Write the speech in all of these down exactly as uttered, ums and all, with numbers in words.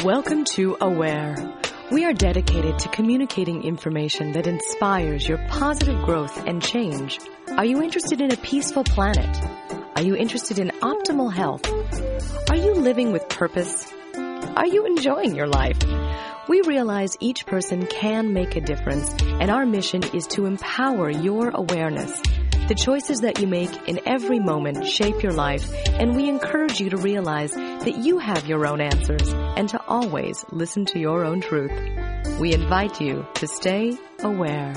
Welcome to Aware. We are dedicated to communicating information that inspires your positive growth and change. Are you interested in a peaceful planet? Are you interested in optimal health? Are you living with purpose? Are you enjoying your life? We realize each person can make a difference, and our mission is to empower your awareness. The choices that you make in every moment shape your life, and we encourage you to realize that you have your own answers and to always listen to your own truth. We invite you to stay aware.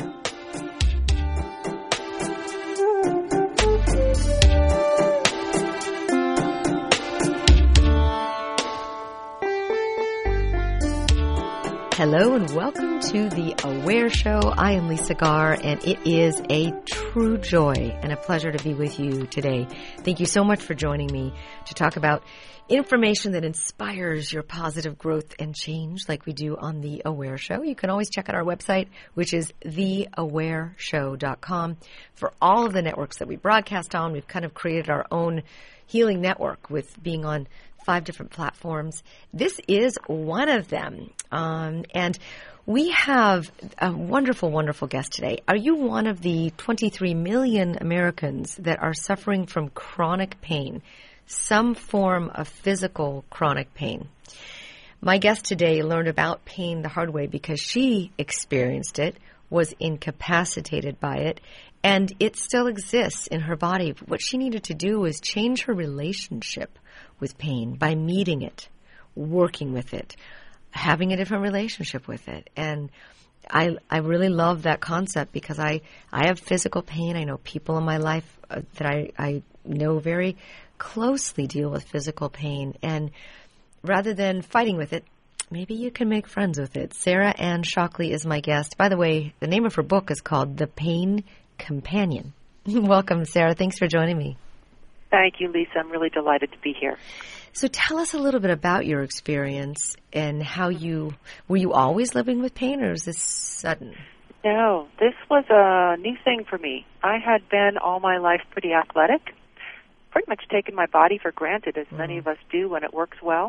Hello and welcome to the Aware Show. I am Lisa Garr, and it is a true joy and a pleasure to be with you today. Thank you so much for joining me to talk about information that inspires your positive growth and change like we do on the Aware Show. You can always check out our website, which is the aware show dot com. For all of the networks that we broadcast on, we've kind of created our own healing network with being on five different platforms. This is one of them. Um, and we have a wonderful, wonderful guest today. Are you one of the twenty-three million Americans that are suffering from chronic pain, some form of physical chronic pain? My guest today learned about pain the hard way because she experienced it, was incapacitated by it, and it still exists in her body. What she needed to do was change her relationship with pain by meeting it, working with it, having a different relationship with it. And I I really love that concept because I, I have physical pain. I know people in my life uh, that I, I know very closely deal with physical pain. And rather than fighting with it, maybe you can make friends with it. Sarah Ann Shockley is my guest. By the way, the name of her book is called The Pain Companion. Welcome, Sarah. Thanks for joining me. Thank you, Lisa. I'm really delighted to be here. So tell us a little bit about your experience and how you, were you always living with pain or is this sudden? No, this was a new thing for me. I had been all my life pretty athletic, pretty much taken my body for granted, as mm. many of us do when it works well.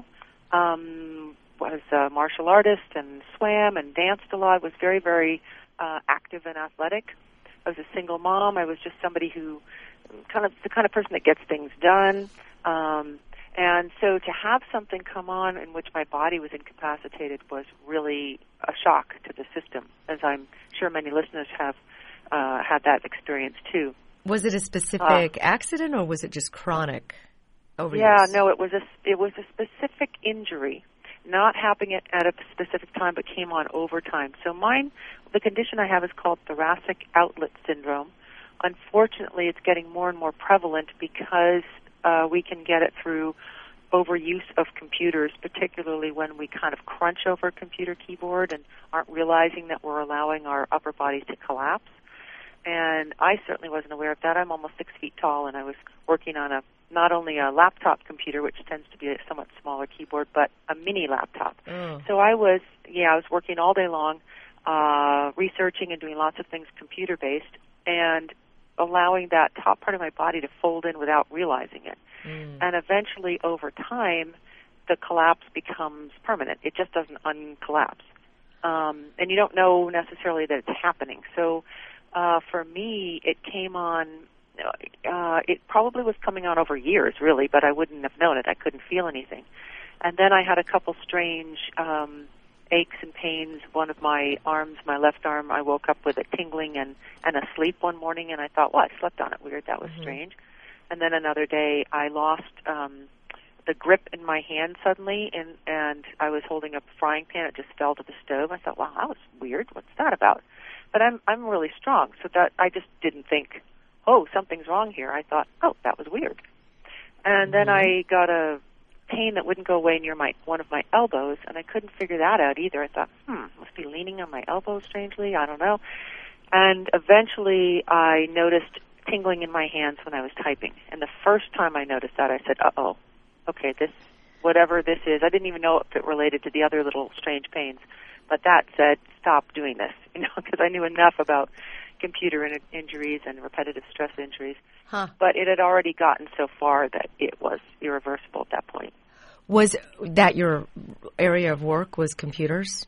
Um, was a martial artist and swam and danced a lot, was very, very uh, active and athletic. I was a single mom. I was just somebody who kind of the kind of person that gets things done. Um, and so to have something come on in which my body was incapacitated was really a shock to the system, as I'm sure many listeners have uh, had that experience too. Was it a specific uh, accident or was it just chronic over Yeah, years? no, it was a, it was a specific injury, not happening at a specific time but came on over time. So mine, the condition I have is called thoracic outlet syndrome. Unfortunately, it's getting more and more prevalent because uh, we can get it through overuse of computers, particularly when we kind of crunch over a computer keyboard and aren't realizing that we're allowing our upper bodies to collapse. And I certainly wasn't aware of that. I'm almost six feet tall, and I was working on a not only a laptop computer, which tends to be a somewhat smaller keyboard, but a mini laptop. Mm. So I was, yeah, I was working all day long, uh, researching and doing lots of things computer-based, and allowing that top part of my body to fold in without realizing it. Mm. And eventually, over time, the collapse becomes permanent. It just doesn't uncollapse. Um, and you don't know necessarily that it's happening. So uh, for me, it came on, uh, it probably was coming on over years, really, but I wouldn't have known it. I couldn't feel anything. And then I had a couple strange um aches and pains. One of my arms, my left arm, I woke up with it tingling and, and asleep one morning, and I thought, well, I slept on it. Weird, that was mm-hmm. strange. And then another day, I lost um, the grip in my hand suddenly, and, and I was holding a frying pan. It just fell to the stove. I thought, wow, that was weird. What's that about? But I'm I'm really strong, so that I just didn't think, oh, something's wrong here. I thought, oh, that was weird. And mm-hmm. then I got a pain that wouldn't go away near my one of my elbows, and I couldn't figure that out either. I thought, hmm, must be leaning on my elbow strangely. I don't know. And eventually I noticed tingling in my hands when I was typing. And the first time I noticed that, I said, uh-oh, okay, this, whatever this is, I didn't even know if it related to the other little strange pains. But that said, stop doing this, you know, because I knew enough about computer in- injuries and repetitive stress injuries. Huh. But it had already gotten so far that it was irreversible at that point. Was that your area of work, was computers?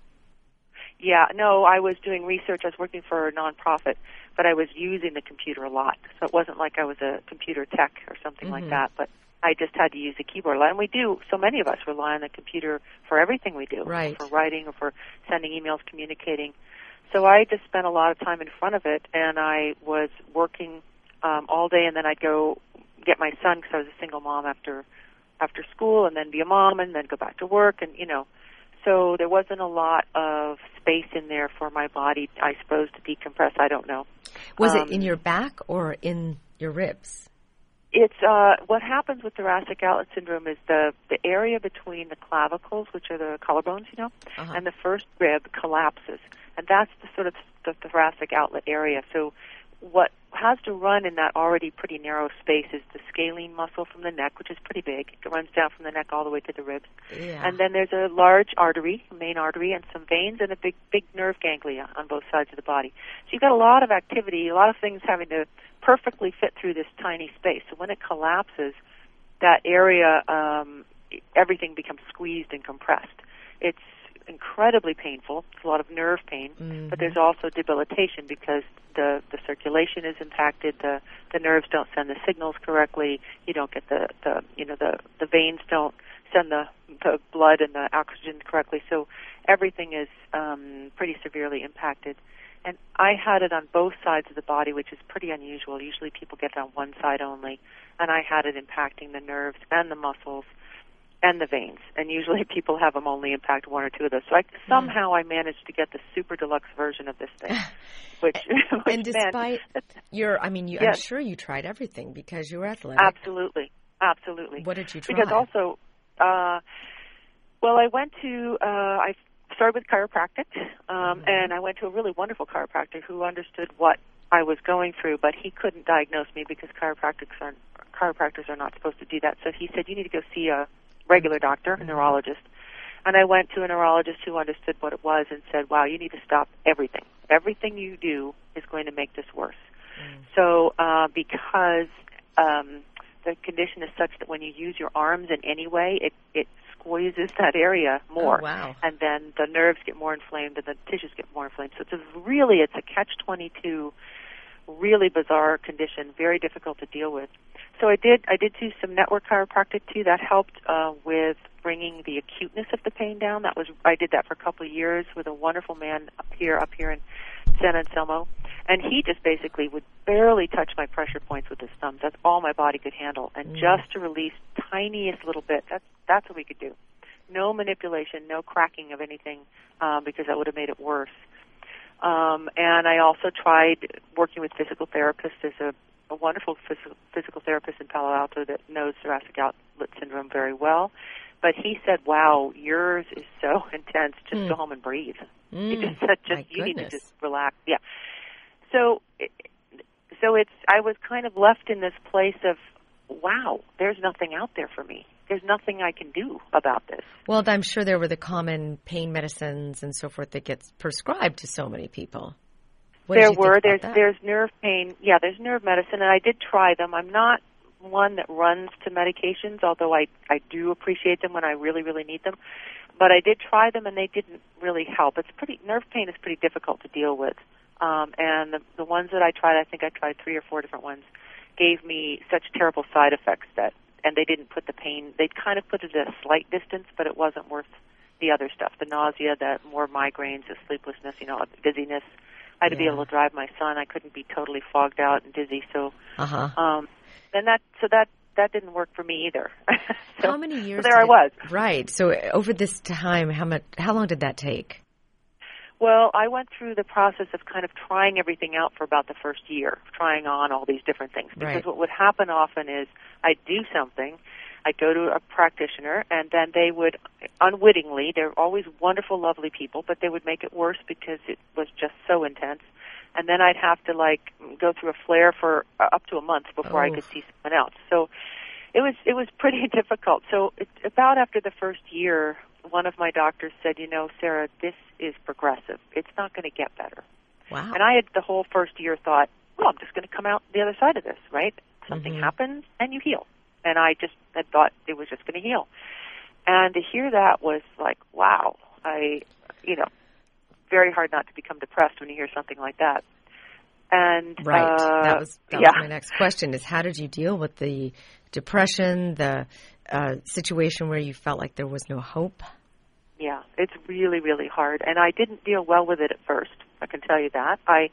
Yeah, no, I was doing research. I was working for a nonprofit, but I was using the computer a lot. So it wasn't like I was a computer tech or something Mm-hmm. like that, but I just had to use the keyboard a lot. And we do, so many of us rely on the computer for everything we do, Right. for writing or for sending emails, communicating. So I just spent a lot of time in front of it, and I was working um, all day, and then I'd go get my son because I was a single mom after after school, and then be a mom, and then go back to work, and, you know. So there wasn't a lot of space in there for my body, I suppose, to decompress. I don't know. Was Um, it in your back or in your ribs? It's uh, what happens with thoracic outlet syndrome is the the area between the clavicles, which are the collarbones, you know, Uh-huh. and the first rib collapses, and that's the sort of the thoracic outlet area. So what has to run in that already pretty narrow space is the scalene muscle from the neck, which is pretty big. It runs down from the neck all the way to the ribs. Yeah. And then there's a large artery, a main artery, and some veins and a big, big nerve ganglia on both sides of the body. So you've got a lot of activity, a lot of things having to perfectly fit through this tiny space. So when it collapses, that area, um, everything becomes squeezed and compressed. It's incredibly painful. It's a lot of nerve pain, Mm-hmm. but there's also debilitation because the, the circulation is impacted. The, the nerves don't send the signals correctly. You don't get the, the you know the, the veins don't send the, the blood and the oxygen correctly. So everything is um, pretty severely impacted. And I had it on both sides of the body, which is pretty unusual. Usually people get it on one side only, and I had it impacting the nerves and the muscles and the veins. And usually people have them only impact one or two of those. So I, somehow I managed to get the super deluxe version of this thing, which, which and despite meant, your, I mean, you, yes. I'm sure you tried everything because you were athletic. Absolutely, absolutely. What did you try? Because also, uh, well, I went to, uh, I started with chiropractic, um, mm-hmm. and I went to a really wonderful chiropractor who understood what I was going through, but he couldn't diagnose me because chiropractics aren't, chiropractors are not supposed to do that. So he said, you need to go see a regular doctor, a neurologist. And I went to a neurologist who understood what it was and said, wow, you need to stop everything. Everything you do is going to make this worse. Mm. So uh, because um, the condition is such that when you use your arms in any way, it, it squeezes that area more. Oh, wow. And then the nerves get more inflamed and the tissues get more inflamed. So it's a really, it's a catch twenty-two, really bizarre condition, very difficult to deal with. So I did I did do some network chiropractic too. That helped uh, with bringing the acuteness of the pain down. That was I did that for a couple of years with a wonderful man up here up here in San Anselmo, and he just basically would barely touch my pressure points with his thumbs. That's all my body could handle, and mm. just to release tiniest little bit. That's that's what we could do. No manipulation, no cracking of anything, um, because that would have made it worse. Um, and I also tried working with physical therapists. There's a a wonderful phys- physical therapist in Palo Alto that knows thoracic outlet syndrome very well. But he said, wow, yours is so intense. Just mm. go home and breathe. Mm. He just said, just My you goodness. need to just relax. Yeah. So, so it's, I was kind of left in this place of, wow, there's nothing out there for me. There's nothing I can do about this. Well, I'm sure there were the common pain medicines and so forth that gets prescribed to so many people. What there did you were. think There's about that? there's nerve pain. Yeah, there's nerve medicine, and I did try them. I'm not one that runs to medications, although I I do appreciate them when I really really need them. But I did try them, and they didn't really help. It's pretty nerve pain is pretty difficult to deal with, um, and the the ones that I tried, I think I tried three or four different ones, gave me such terrible side effects that, and they didn't put the pain. They kind of put it at a slight distance, but it wasn't worth the other stuff. The nausea, the more migraines, the sleeplessness, you know, dizziness. I had to yeah. be able to drive my son. I couldn't be totally fogged out and dizzy. So, uh-huh. um, and that so that that didn't work for me either. so, how many years? So there I was. It, right. So over this time, how much? How long did that take? Well, I went through the process of kind of trying everything out for about the first year, trying on all these different things. Because right. what would happen often is I'd do something, I'd go to a practitioner, and then they would unwittingly, they're always wonderful, lovely people, but they would make it worse because it was just so intense. And then I'd have to, like, go through a flare for uh, up to a month before oh. I could see someone else. So it was it was pretty difficult. So it, about after the first year, one of my doctors said, you know, Sarah, this is progressive. It's not going to get better. Wow. And I had the whole first year thought, well, I'm just going to come out the other side of this, right? Something mm-hmm. happens and you heal. And I just had thought it was just going to heal. And to hear that was like, wow, I, you know, very hard not to become depressed when you hear something like that. And right, uh, that was that yeah. was my next question: is how did you deal with the depression, the uh, situation where you felt like there was no hope? Yeah, it's really, really hard, and I didn't deal well with it at first. I can tell you that. I,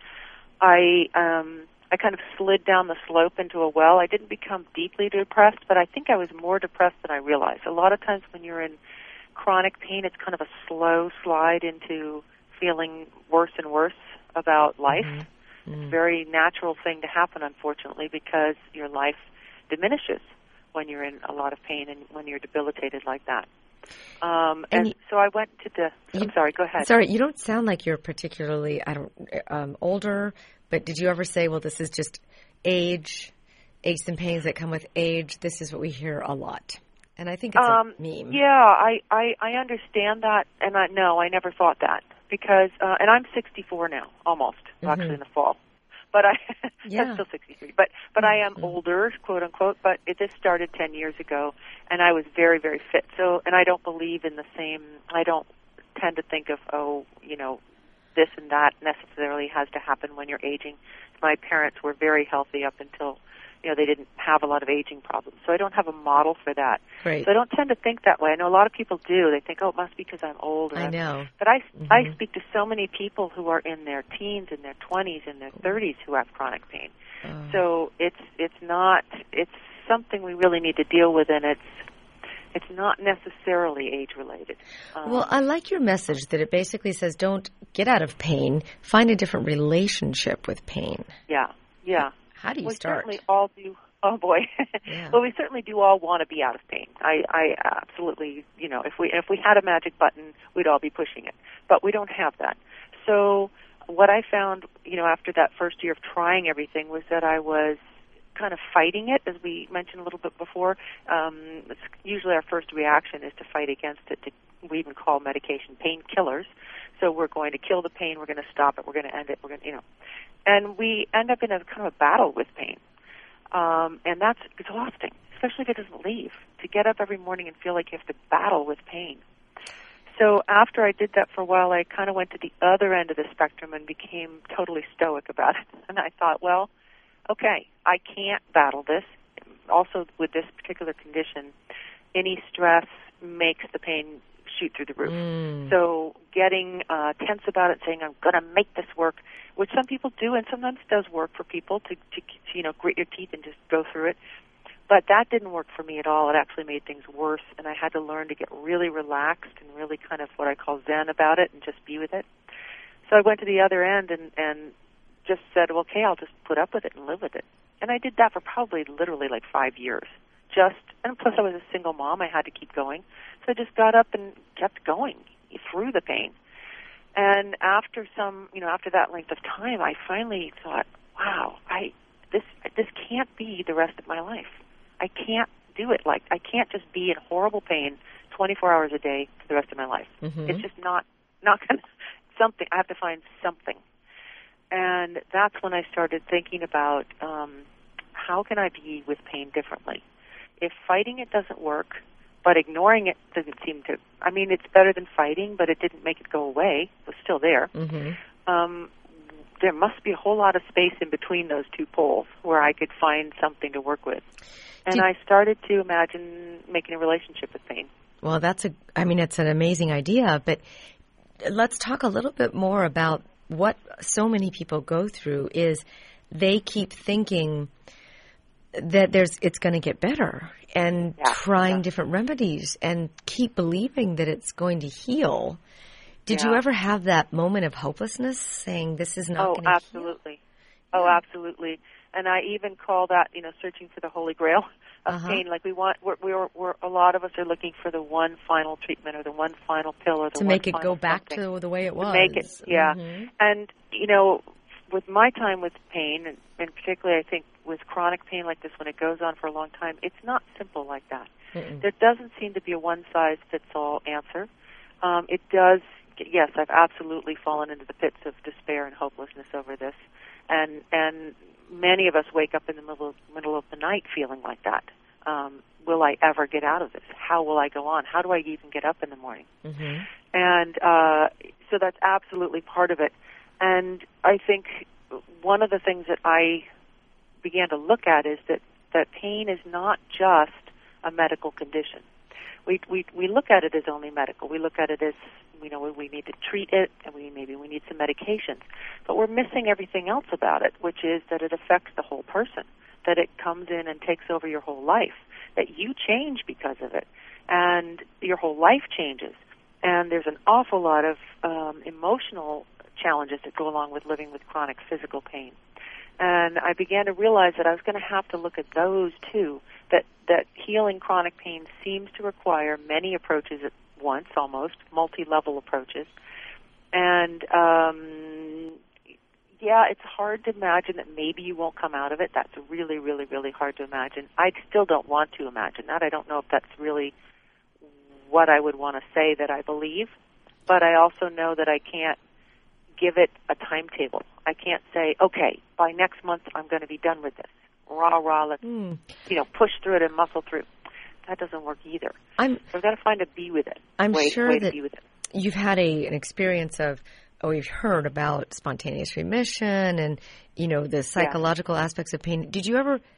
I, um, I kind of slid down the slope into a well. I didn't become deeply depressed, but I think I was more depressed than I realized. A lot of times when you're in chronic pain, it's kind of a slow slide into feeling worse and worse about life. Mm-hmm. Mm-hmm. It's a very natural thing to happen, unfortunately, because your life diminishes when you're in a lot of pain and when you're debilitated like that. Um, and and you, so I went to the. I'm you, sorry. Go ahead. Sorry, you don't sound like you're particularly I don't um, older. But did you ever say, "Well, this is just age, aches and pains that come with age"? This is what we hear a lot, and I think it's um, a meme. Yeah, I, I I understand that, and I no, I never thought that because, uh, and I'm sixty-four now, almost Mm-hmm. actually in the fall. But I, yeah. I'm still sixty-three. But but I am mm-hmm. older, quote unquote. But it, this started ten years ago, and I was very very fit. So, and I don't believe in the same. I don't tend to think of oh, you know, this and that necessarily has to happen when you're aging. My parents were very healthy up until, you know, they didn't have a lot of aging problems. So I don't have a model for that. Great. So I don't tend to think that way. I know a lot of people do. They think, oh, it must be because I'm old. Or I know. I'm... But I, mm-hmm. I speak to so many people who are in their teens, in their twenties, in their thirties who have chronic pain. Oh. So it's it's not, it's something we really need to deal with, and it's It's not necessarily age-related. Um, well, I like your message that it basically says don't get out of pain, find a different relationship with pain. Yeah, yeah. How do you we start? certainly all do. Oh boy. Yeah. Well, we certainly do all want to be out of pain. I, I absolutely, you know, if we if we had a magic button, we'd all be pushing it. But we don't have that. So what I found, you know, after that first year of trying everything was that I was kind of fighting it, as we mentioned a little bit before. Um, it's usually our first reaction is to fight against it. To, we even call medication painkillers. So we're going to kill the pain. We're going to stop it. We're going to end it. We're going to, you know, and we end up in a kind of a battle with pain, um, and that's exhausting, especially if it doesn't leave. To get up every morning and feel like you have to battle with pain. So after I did that for a while, I kind of went to the other end of the spectrum and became totally stoic about it. And I thought, well, okay, I can't battle this. Also, with this particular condition, any stress makes the pain shoot through the roof. Mm. So getting uh, tense about it, saying, I'm going to make this work, which some people do, and sometimes does work for people to, to, to, you know, grit your teeth and just go through it. But that didn't work for me at all. It actually made things worse, and I had to learn to get really relaxed and really kind of what I call zen about it and just be with it. So I went to the other end and, and just said, well, okay, I'll just put up with it and live with it. And I did that for probably literally like five years. Just, and plus I was a single mom. I had to keep going. So I just got up and kept going through the pain. And after some, you know, after that length of time, I finally thought, wow, I this this can't be the rest of my life. I can't do it. Like, I can't just be in horrible pain twenty-four hours a day for the rest of my life. Mm-hmm. It's just not, not going to, something, I have to find something. And that's when I started thinking about um, how can I be with pain differently? If fighting it doesn't work, but ignoring it doesn't seem to, I mean, it's better than fighting, but it didn't make it go away. It was still there. Mm-hmm. Um, there must be a whole lot of space in between those two poles where I could find something to work with. And Did, I started to imagine making a relationship with pain. Well, that's a, I mean, it's an amazing idea, but let's talk a little bit more about what so many people go through is they keep thinking that there's, it's going to get better and Yeah, trying yeah. different remedies and keep believing that it's going to heal. Did Yeah. you ever have that moment of hopelessness saying this is not Oh, going to heal? absolutely. Oh, absolutely. And I even call that, you know, searching for the holy grail of Uh-huh. pain. Like we want, we're, we're, we're, a lot of us are looking for the one final treatment or the one final pill or the To one make it final go back something. to the way it was. To make it, yeah. Mm-hmm. And, you know, with my time with pain, and, and particularly I think with chronic pain like this when it goes on for a long time, it's not simple like that. Mm-mm. There doesn't seem to be a one-size-fits-all answer. Um, it does, yes, I've absolutely fallen into the pits of despair and hopelessness over this. And and many of us wake up in the middle middle of the night feeling like that. Um, will I ever get out of this? How will I go on? How do I even get up in the morning? Mm-hmm. And uh, so that's absolutely part of it. And I think one of the things that I began to look at is that, that pain is not just a medical condition. We, we we look at it as only medical. We look at it as, you know, we need to treat it, and we maybe we need some medications. But we're missing everything else about it, which is that it affects the whole person, that it comes in and takes over your whole life, that you change because of it, and your whole life changes. And there's an awful lot of um, emotional challenges that go along with living with chronic physical pain. And I began to realize that I was going to have to look at those too, that, that healing chronic pain seems to require many approaches at once, almost, multi-level approaches. And, um, yeah, it's hard to imagine that maybe you won't come out of it. That's really, really, really hard to imagine. I still don't want to imagine that. I don't know if that's really what I would want to say that I believe, but I also know that I can't give it a timetable. I can't say, okay, by next month I'm going to be done with this. Rah, rah, let's, mm. you know, push through it and muscle through. That doesn't work either. I'm, so I've got to find a be with it. I'm way, sure way that to be with it. You've had a an experience of, oh, we've heard about spontaneous remission and, you know, the psychological yeah. aspects of pain. Did you ever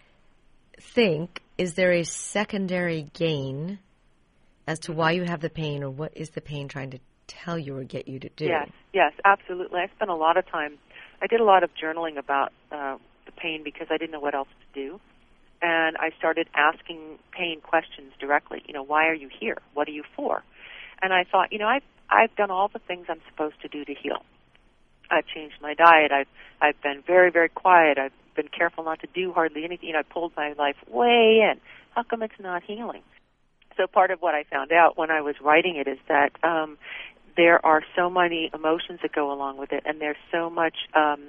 think, is there a secondary gain as to why you have the pain, or what is the pain trying to tell you or get you to do? Yes, yes, absolutely. I spent a lot of time, I did a lot of journaling about uh, the pain because I didn't know what else to do. And I started asking pain questions directly. You know, why are you here? What are you for? And I thought, you know, I've, I've done all the things I'm supposed to do to heal. I've changed my diet. I've, I've been very, very quiet. I've been careful not to do hardly anything. You know, I pulled my life way in. How come it's not healing? So part of what I found out when I was writing it is that um, there are so many emotions that go along with it, and there's so much, um,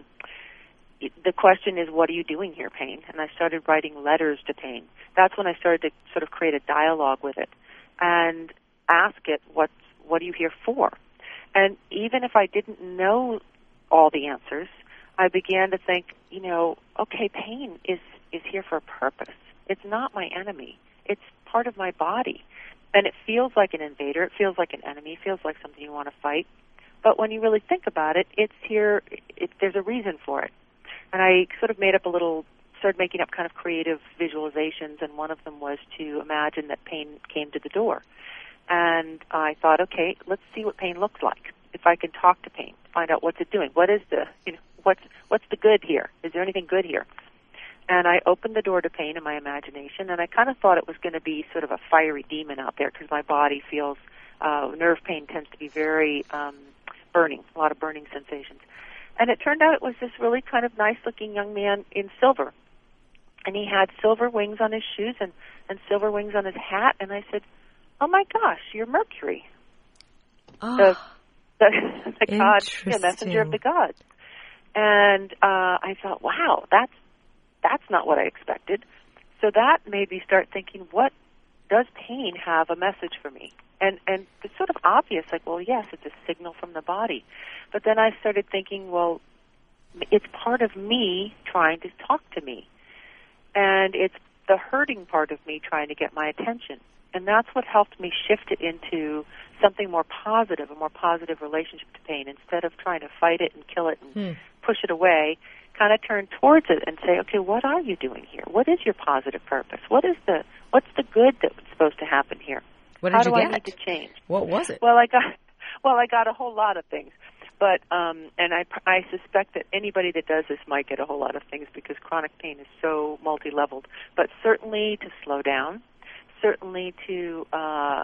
the question is, what are you doing here, pain? And I started writing letters to pain. That's when I started to sort of create a dialogue with it and ask it, what's, what are you here for? And even if I didn't know all the answers, I began to think, you know, okay, pain is, is here for a purpose. It's not my enemy. It's part of my body. And it feels like an invader. It feels like an enemy. It feels like something you want to fight. But when you really think about it, it's here. It, there's a reason for it. And I sort of made up a little, started making up kind of creative visualizations, and one of them was to imagine that pain came to the door. And I thought, okay, let's see what pain looks like. If I can talk to pain, find out what's it doing. What is the, you know, what's what's the good here? Is there anything good here? And I opened the door to pain in my imagination, and I kind of thought it was going to be sort of a fiery demon out there because my body feels, uh, nerve pain tends to be very um, burning, a lot of burning sensations. And it turned out it was this really kind of nice-looking young man in silver. And he had silver wings on his shoes and, and silver wings on his hat. And I said, oh, my gosh, you're Mercury. Oh, the the, the god, the messenger of the gods. And uh, I thought, wow, that's that's not what I expected. So that made me start thinking, what does pain have a message for me? And and it's sort of obvious, like, well, yes, it's a signal from the body. But then I started thinking, well, it's part of me trying to talk to me. And it's the hurting part of me trying to get my attention. And that's what helped me shift it into something more positive, a more positive relationship to pain. Instead of trying to fight it and kill it and hmm. push it away, kind of turn towards it and say, okay, what are you doing here? What is your positive purpose? What is the what's the good that's supposed to happen here? What did How you do get? I need to change? What was it? Well, I got well, I got a whole lot of things. But um, and I, I suspect that anybody that does this might get a whole lot of things because chronic pain is so multi-leveled. But certainly to slow down, certainly to uh,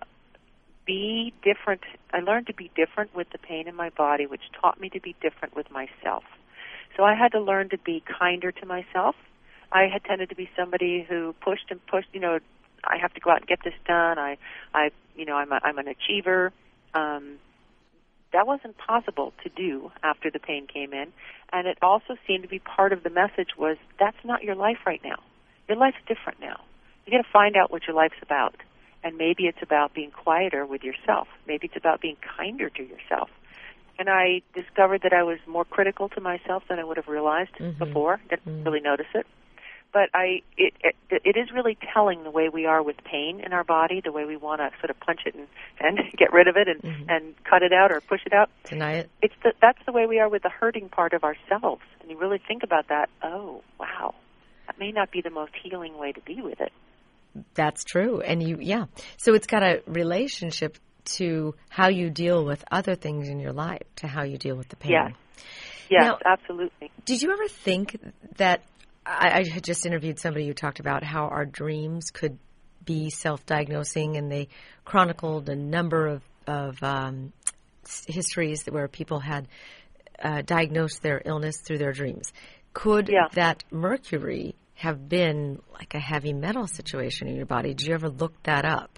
be different. I learned to be different with the pain in my body, which taught me to be different with myself. So I had to learn to be kinder to myself. I had tended to be somebody who pushed and pushed. You know, I have to go out and get this done. I, I, you know, I'm a, I'm an achiever. Um, That wasn't possible to do after the pain came in. And it also seemed to be part of the message was, that's not your life right now. Your life's different now. You got to find out what your life's about. And maybe it's about being quieter with yourself. Maybe it's about being kinder to yourself. And I discovered that I was more critical to myself than I would have realized mm-hmm. before. Didn't mm-hmm. really notice it. but I it, it it is really telling the way we are with pain in our body, the way we want to sort of punch it and, and get rid of it and, mm-hmm. and cut it out or push it out. Deny it. It's the, that's the way we are with the hurting part of ourselves. And you really think about that, oh, wow, that may not be the most healing way to be with it. That's true. And you, yeah. So it's got a relationship to how you deal with other things in your life, to how you deal with the pain. Yes, yes, now, absolutely. Did you ever think that, I, I had just interviewed somebody who talked about how our dreams could be self-diagnosing, and they chronicled a number of, of um, histories where people had uh, diagnosed their illness through their dreams. Could yeah. that mercury have been like a heavy metal situation in your body? Did you ever look that up?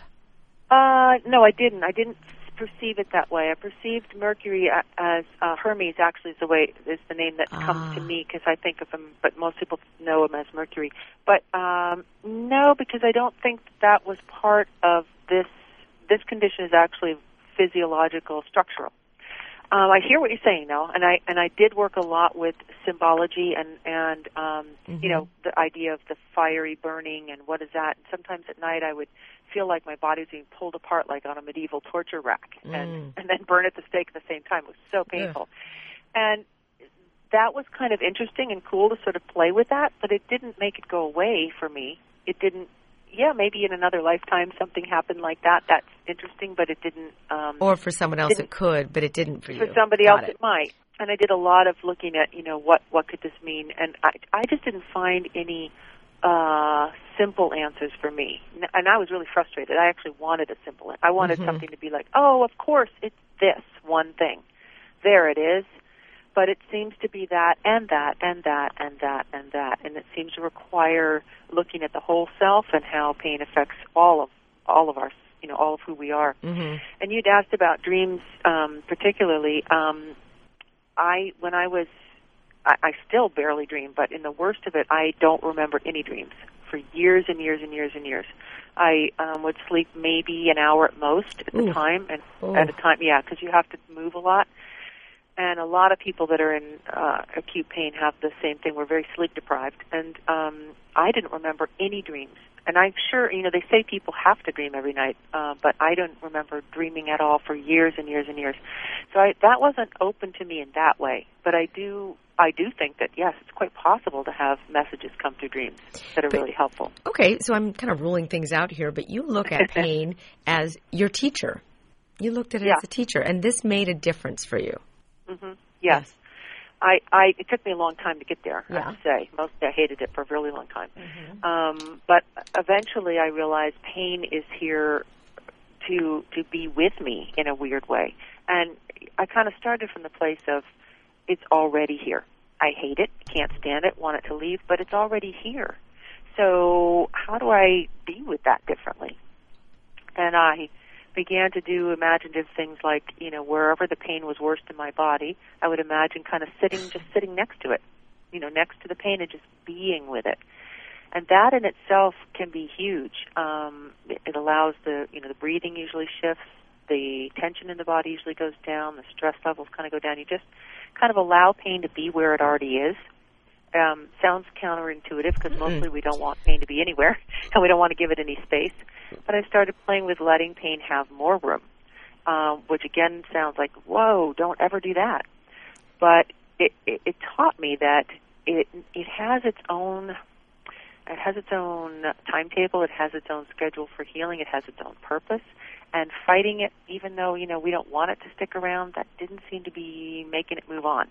Uh, no, I didn't. I didn't perceive it that way. I perceived Mercury as uh, Hermes. Actually, is the way is the name that ah. comes to me because I think of him, but most people know him as Mercury. But um, no, because I don't think that was part of this. This condition is actually physiological, structural. Um, I hear what you're saying, though, and I and I did work a lot with symbology and and um, mm-hmm. you know, the idea of the fiery burning and what is that. And sometimes at night I would feel like my body was being pulled apart, like on a medieval torture rack, mm. and and then burn at the stake at the same time. It was so painful, yeah. and that was kind of interesting and cool to sort of play with that, but it didn't make it go away for me. It didn't. Yeah, maybe in another lifetime something happened like that. That's interesting, but it didn't. Um, or for someone else it could, but it didn't for you. For somebody Got else it. it might. And I did a lot of looking at, you know, what what could this mean, and I I just didn't find any uh, simple answers for me. And I was really frustrated. I actually wanted a simple. I wanted mm-hmm. something to be like, oh, of course, it's this one thing. There it is. But it seems to be that and that and that and that and that, and it seems to require looking at the whole self and how pain affects all of all of our, you know, all of who we are. Mm-hmm. And you'd asked about dreams, um, particularly. Um, I when I was, I, I still barely dream, but in the worst of it, I don't remember any dreams for years and years and years and years. I um, would sleep maybe an hour at most at the Ooh. time, and Ooh. at a time, yeah, because you have to move a lot. And a lot of people that are in uh, acute pain have the same thing. We're very sleep deprived. And um, I didn't remember any dreams. And I'm sure, you know, they say people have to dream every night, uh, but I don't remember dreaming at all for years and years and years. So I, that wasn't open to me in that way. But I do I do think that, yes, it's quite possible to have messages come through dreams that are but, really helpful. Okay, so I'm kind of ruling things out here, but you look at pain as your teacher. You looked at it yeah. as a teacher, and this made a difference for you. Mm-hmm. Yes. I, I, it took me a long time to get there, yeah. I have to say. Mostly I hated it for a really long time. Mm-hmm. Um, but eventually I realized pain is here to to be with me in a weird way. And I kind of started from the place of it's already here. I hate it, can't stand it, want it to leave, but it's already here. So how do I be with that differently? And I began to do imaginative things like, you know, wherever the pain was worst in my body, I would imagine kind of sitting, just sitting next to it, you know, next to the pain and just being with it. And that in itself can be huge. Um, it, it allows the, you know, the breathing usually shifts, the tension in the body usually goes down, the stress levels kind of go down. You just kind of allow pain to be where it already is. Um, sounds counterintuitive because mm-hmm. mostly we don't want pain to be anywhere and we don't want to give it any space. But I started playing with letting pain have more room, um, which again sounds like, whoa, don't ever do that. But it, it, it taught me that it it has its own it has its own timetable, it has its own schedule for healing, it has its own purpose. And fighting it, even though, you know, we don't want it to stick around, that didn't seem to be making it move on.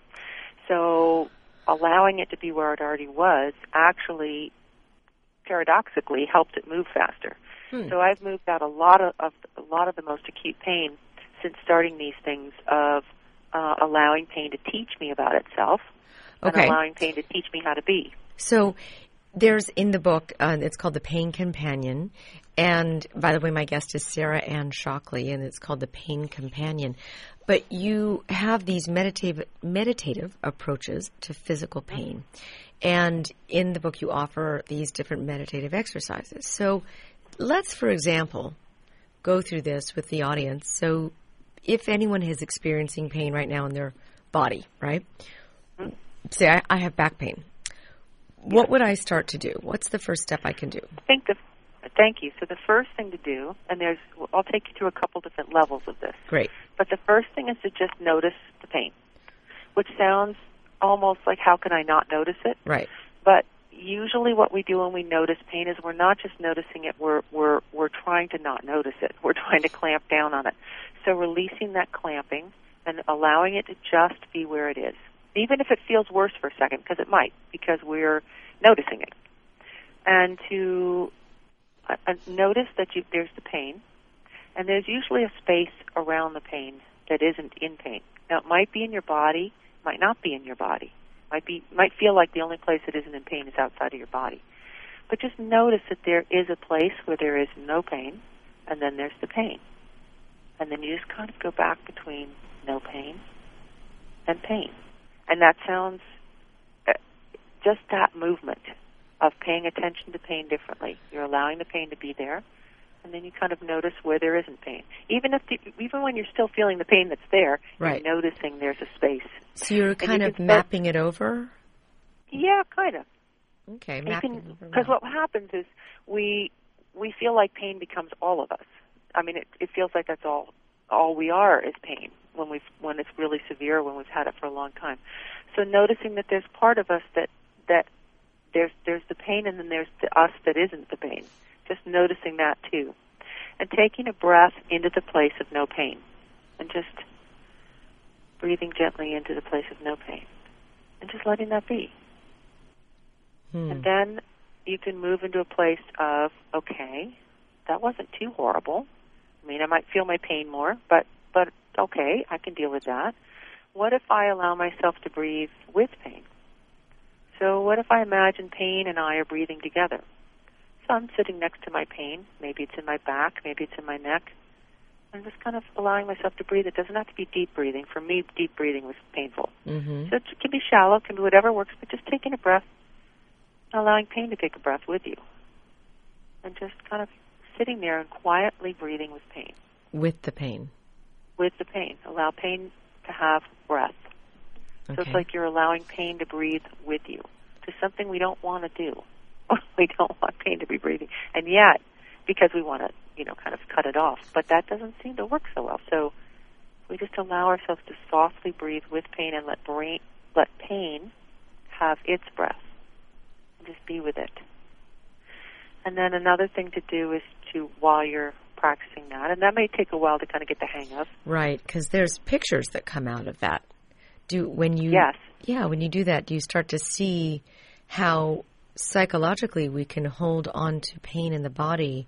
So allowing it to be where it already was actually, paradoxically, helped it move faster. Hmm. So I've moved out a lot of, of a lot of the most acute pain since starting these things of uh, allowing pain to teach me about itself okay. and allowing pain to teach me how to be. So there's in the book, uh, it's called The Pain Companion. And by the way, my guest is Sarah Ann Shockley, and it's called The Pain Companion. But you have these meditative meditative approaches to physical pain. And in the book, you offer these different meditative exercises. So let's, for example, go through this with the audience. So if anyone is experiencing pain right now in their body, right? Say, I, I have back pain. what yes. would I start to do? What's the first step I can do? I think the, thank you. So the first thing to do, and there's, I'll take you through a couple different levels of this. Great. But the first thing is to just notice the pain, which sounds almost like how can I not notice it? Right. But usually what we do when we notice pain is we're not just noticing it, we're, we're, we're trying to not notice it. We're trying to clamp down on it. So releasing that clamping and allowing it to just be where it is, even if it feels worse for a second, because it might, because we're noticing it. And to uh, notice that you, there's the pain, and there's usually a space around the pain that isn't in pain. Now, it might be in your body, might not be in your body. Might be, might feel like the only place that isn't in pain is outside of your body. But just notice that there is a place where there is no pain, and then there's the pain. And then you just kind of go back between no pain and pain. And that sounds, uh, just that movement of paying attention to pain differently. You're allowing the pain to be there, and then you kind of notice where there isn't pain. Even if the, even when you're still feeling the pain that's there, right. you're noticing there's a space. So you're kind you of start, mapping it over? Yeah, kind of. Okay, mapping can, over. Because what happens is we we feel like pain becomes all of us. I mean, it, it feels like that's all all we are is pain when we when it's really severe, when we've had it for a long time. So noticing that there's part of us that that there's there's the pain, and then there's the us that isn't the pain. Just noticing that too, and taking a breath into the place of no pain, and just breathing gently into the place of no pain, and just letting that be. Hmm. And then you can move into a place of, okay, that wasn't too horrible. I mean, I might feel my pain more, but but okay, I can deal with that. What if I allow myself to breathe with pain? So what if I imagine pain and I are breathing together? So I'm sitting next to my pain. Maybe it's in my back, maybe it's in my neck. I'm just kind of allowing myself to breathe. It doesn't have to be deep breathing. For me, deep breathing was painful. Mm-hmm. So it can be shallow, it can be whatever works, but just taking a breath, allowing pain to take a breath with you, and just kind of sitting there and quietly breathing with pain. With the pain. With the pain. Allow pain to have breath. Okay. So it's like you're allowing pain to breathe with you, to something we don't want to do. We don't want pain to be breathing. And yet, because we want to, you know, kind of cut it off. But that doesn't seem to work so well. So we just allow ourselves to softly breathe with pain and let brain, let pain have its breath. Just be with it. And then another thing to do is to, while you're practicing that, and that may take a while to kind of get the hang of. Right, because there's pictures that come out of that. Do when you Yes. Yeah, when you do that, do you start to see how psychologically we can hold on to pain in the body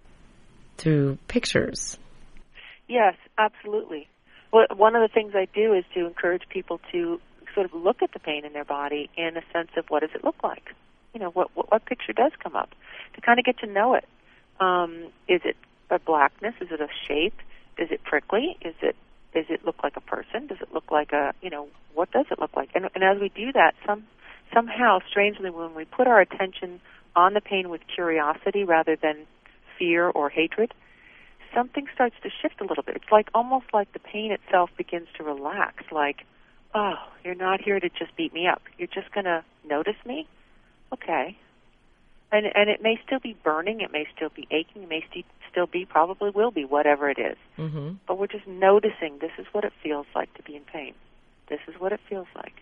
through pictures? Yes, absolutely. Well, one of the things I do is to encourage people to sort of look at the pain in their body in a sense of what does it look like? You know, what what, what picture does come up? To kind of get to know it. Um, is it a blackness? Is it a shape? Is it prickly? Is it does it look like a person? Does it look like a, you know, what does it look like? And, and as we do that, some somehow, strangely, when we put our attention on the pain with curiosity rather than fear or hatred, something starts to shift a little bit. It's like almost like the pain itself begins to relax, like, oh, you're not here to just beat me up. You're just going to notice me? Okay. And and it may still be burning, it may still be aching, it may st- still be, probably will be, whatever it is. Mm-hmm. But we're just noticing this is what it feels like to be in pain. This is what it feels like.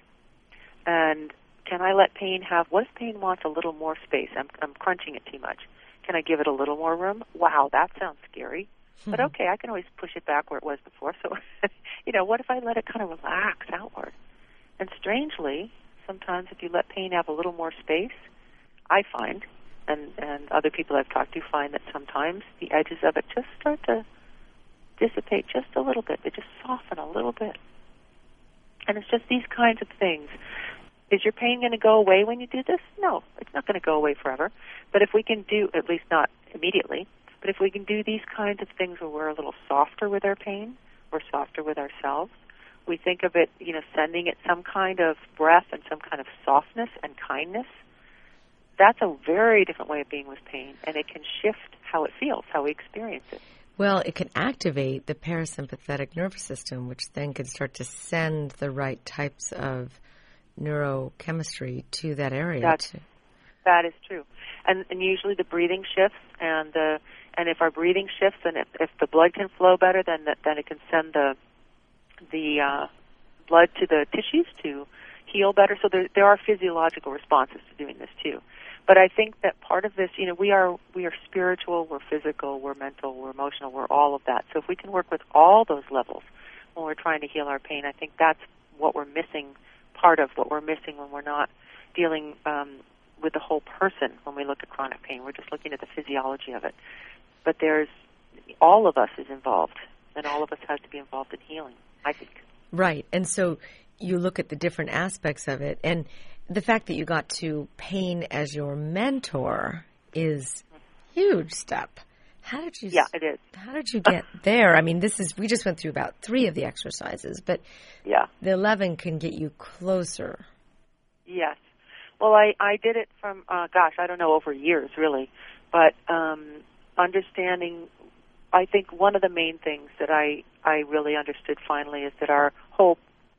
And can I let pain have, what if pain wants a little more space? I'm, I'm crunching it too much. Can I give it a little more room? Wow, that sounds scary. Mm-hmm. But okay, I can always push it back where it was before. So, you know, what if I let it kind of relax outward? And strangely, sometimes if you let pain have a little more space, I find, and, and other people I've talked to find that sometimes the edges of it just start to dissipate just a little bit. They just soften a little bit. And it's just these kinds of things. Is your pain going to go away when you do this? No, it's not going to go away forever. But if we can do, at least not immediately, but if we can do these kinds of things where we're a little softer with our pain, we're softer with ourselves, we think of it, you know, sending it some kind of breath and some kind of softness and kindness, that's a very different way of being with pain, and it can shift how it feels, how we experience it. Well, it can activate the parasympathetic nervous system, which then can start to send the right types of neurochemistry to that area. That's, to... That is true. And, and usually the breathing shifts, and the and if our breathing shifts, and if, if the blood can flow better, then that, then it can send the the uh, blood to the tissues to heal better. So there there are physiological responses to doing this too. But I think that part of this, you know, we are we are spiritual, we're physical, we're mental, we're emotional, we're all of that. So if we can work with all those levels when we're trying to heal our pain, I think that's what we're missing, part of what we're missing when we're not dealing um, with the whole person when we look at chronic pain. We're just looking at the physiology of it. But there's, all of us is involved, and all of us has to be involved in healing, I think. Right. And so you look at the different aspects of it, and the fact that you got to pain as your mentor is a huge step. How did you? Yeah, it is. How did you get there? I mean, this is we just went through about three of the exercises, but yeah, the eleven can get you closer. Yes. Well, I I did it from uh, gosh, I don't know, over years really, but um, understanding. I think one of the main things that I I really understood finally is that our whole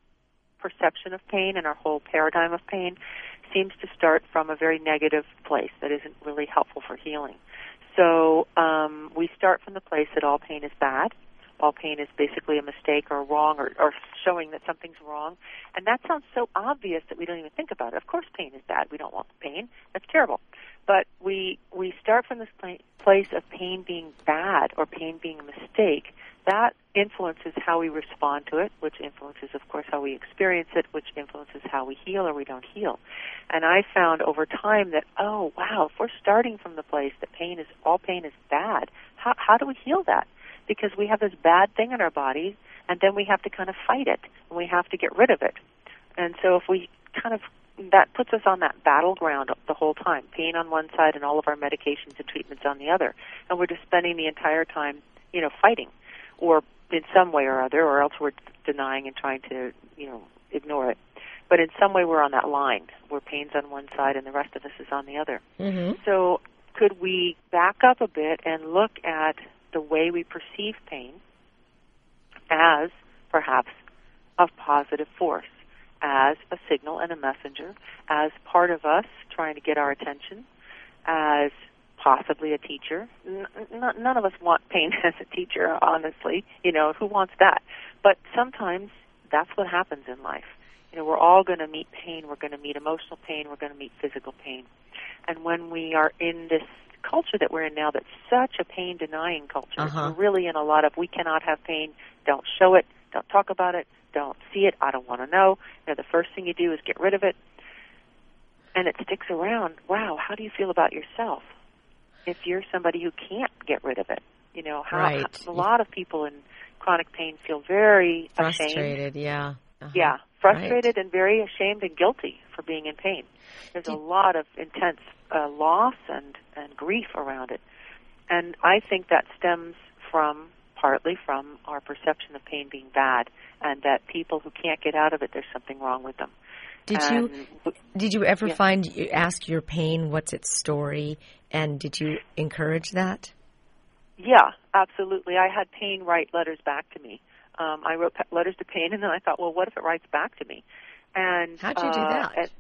perception of pain and our whole paradigm of pain seems to start from a very negative place that isn't really helpful for healing. So um, we start from the place that all pain is bad. All pain is basically a mistake or wrong or, or showing that something's wrong. And that sounds so obvious that we don't even think about it. Of course pain is bad. We don't want pain. That's terrible. But we we start from this place of pain being bad or pain being a mistake. That influences how we respond to it, which influences, of course, how we experience it, which influences how we heal or we don't heal. And I found over time that, oh, wow, if we're starting from the place that pain is, all pain is bad, how, how do we heal that? Because we have this bad thing in our body, and then we have to kind of fight it, and we have to get rid of it. And so if we kind of, that puts us on that battleground the whole time, pain on one side and all of our medications and treatments on the other. And we're just spending the entire time, you know, fighting, or in some way or other, or else we're denying and trying to, you know, ignore it. But in some way we're on that line where pain's on one side and the rest of us is on the other. Mm-hmm. So could we back up a bit and look at the way we perceive pain as perhaps a positive force, as a signal and a messenger, as part of us trying to get our attention, as possibly a teacher. N- n- none of us want pain as a teacher, honestly. You know, who wants that? But sometimes that's what happens in life. You know, we're all going to meet pain. We're going to meet emotional pain. We're going to meet physical pain. And when we are in this culture that we're in now that's such a pain-denying culture, uh-huh. we're really in a lot of we cannot have pain, don't show it, don't talk about it, don't see it, I don't want to know. You know, the first thing you do is get rid of it. And it sticks around. Wow, how do you feel about yourself if you're somebody who can't get rid of it? You know, how, right. how a lot of people in chronic pain feel very frustrated, ashamed. yeah. Uh-huh. Yeah, frustrated right. and very ashamed and guilty for being in pain. There's Did, a lot of intense uh, loss and, and grief around it. And I think that stems from, partly from our perception of pain being bad, and that people who can't get out of it, there's something wrong with them. Did and, you did you ever yeah. find, you ask your pain, what's its story, and did you encourage that? Yeah, absolutely. I had pain write letters back to me. Um, I wrote letters to pain, and then I thought, well, what if it writes back to me? And how'd you do uh, that? And,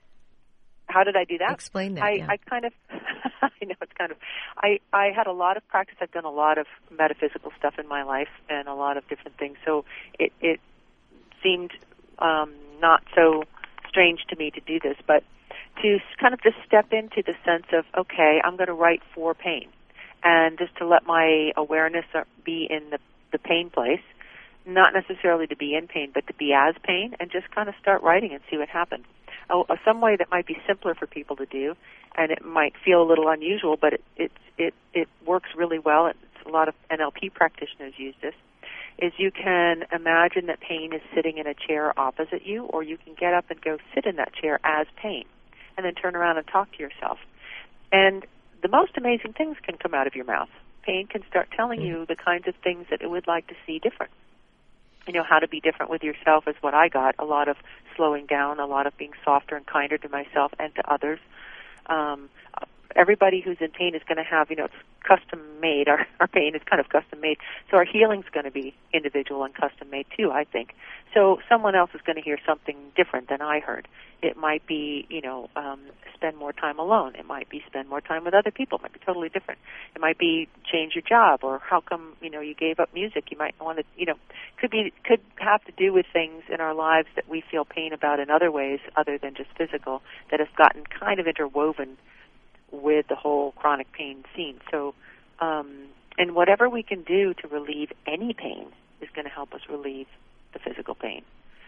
how did I do that? Explain that. I, yeah. I kind of, I know it's kind of, I, I had a lot of practice. I've done a lot of metaphysical stuff in my life and a lot of different things. So it, it seemed um, not so strange to me to do this, but to kind of just step into the sense of, okay, I'm going to write for pain, and just to let my awareness be in the, the pain place, not necessarily to be in pain, but to be as pain, and just kind of start writing and see what happens. Oh, some way that might be simpler for people to do, and it might feel a little unusual, but it it it, it works really well. It's, a lot of N L P practitioners use this. Is you can imagine that pain is sitting in a chair opposite you, or you can get up and go sit in that chair as pain, and then turn around and talk to yourself. And the most amazing things can come out of your mouth. Pain can start telling mm-hmm. you the kinds of things that it would like to see different. You know, how to be different with yourself is what I got. A lot of slowing down, a lot of being softer and kinder to myself and to others. Um, everybody who's in pain is going to have, you know, it's custom made. Our, our pain is kind of custom made. So our healing's going to be individual and custom made too, I think. So someone else is going to hear something different than I heard. It might be, you know, um, spend more time alone. It might be spend more time with other people. It might be totally different. It might be change your job, or how come, you know, you gave up music. You might want to, you know, could be, could have to do with things in our lives that we feel pain about in other ways other than just physical, that have gotten kind of interwoven with the whole chronic pain scene. So, um, and whatever we can do to relieve any pain is going to help us relieve the physical pain.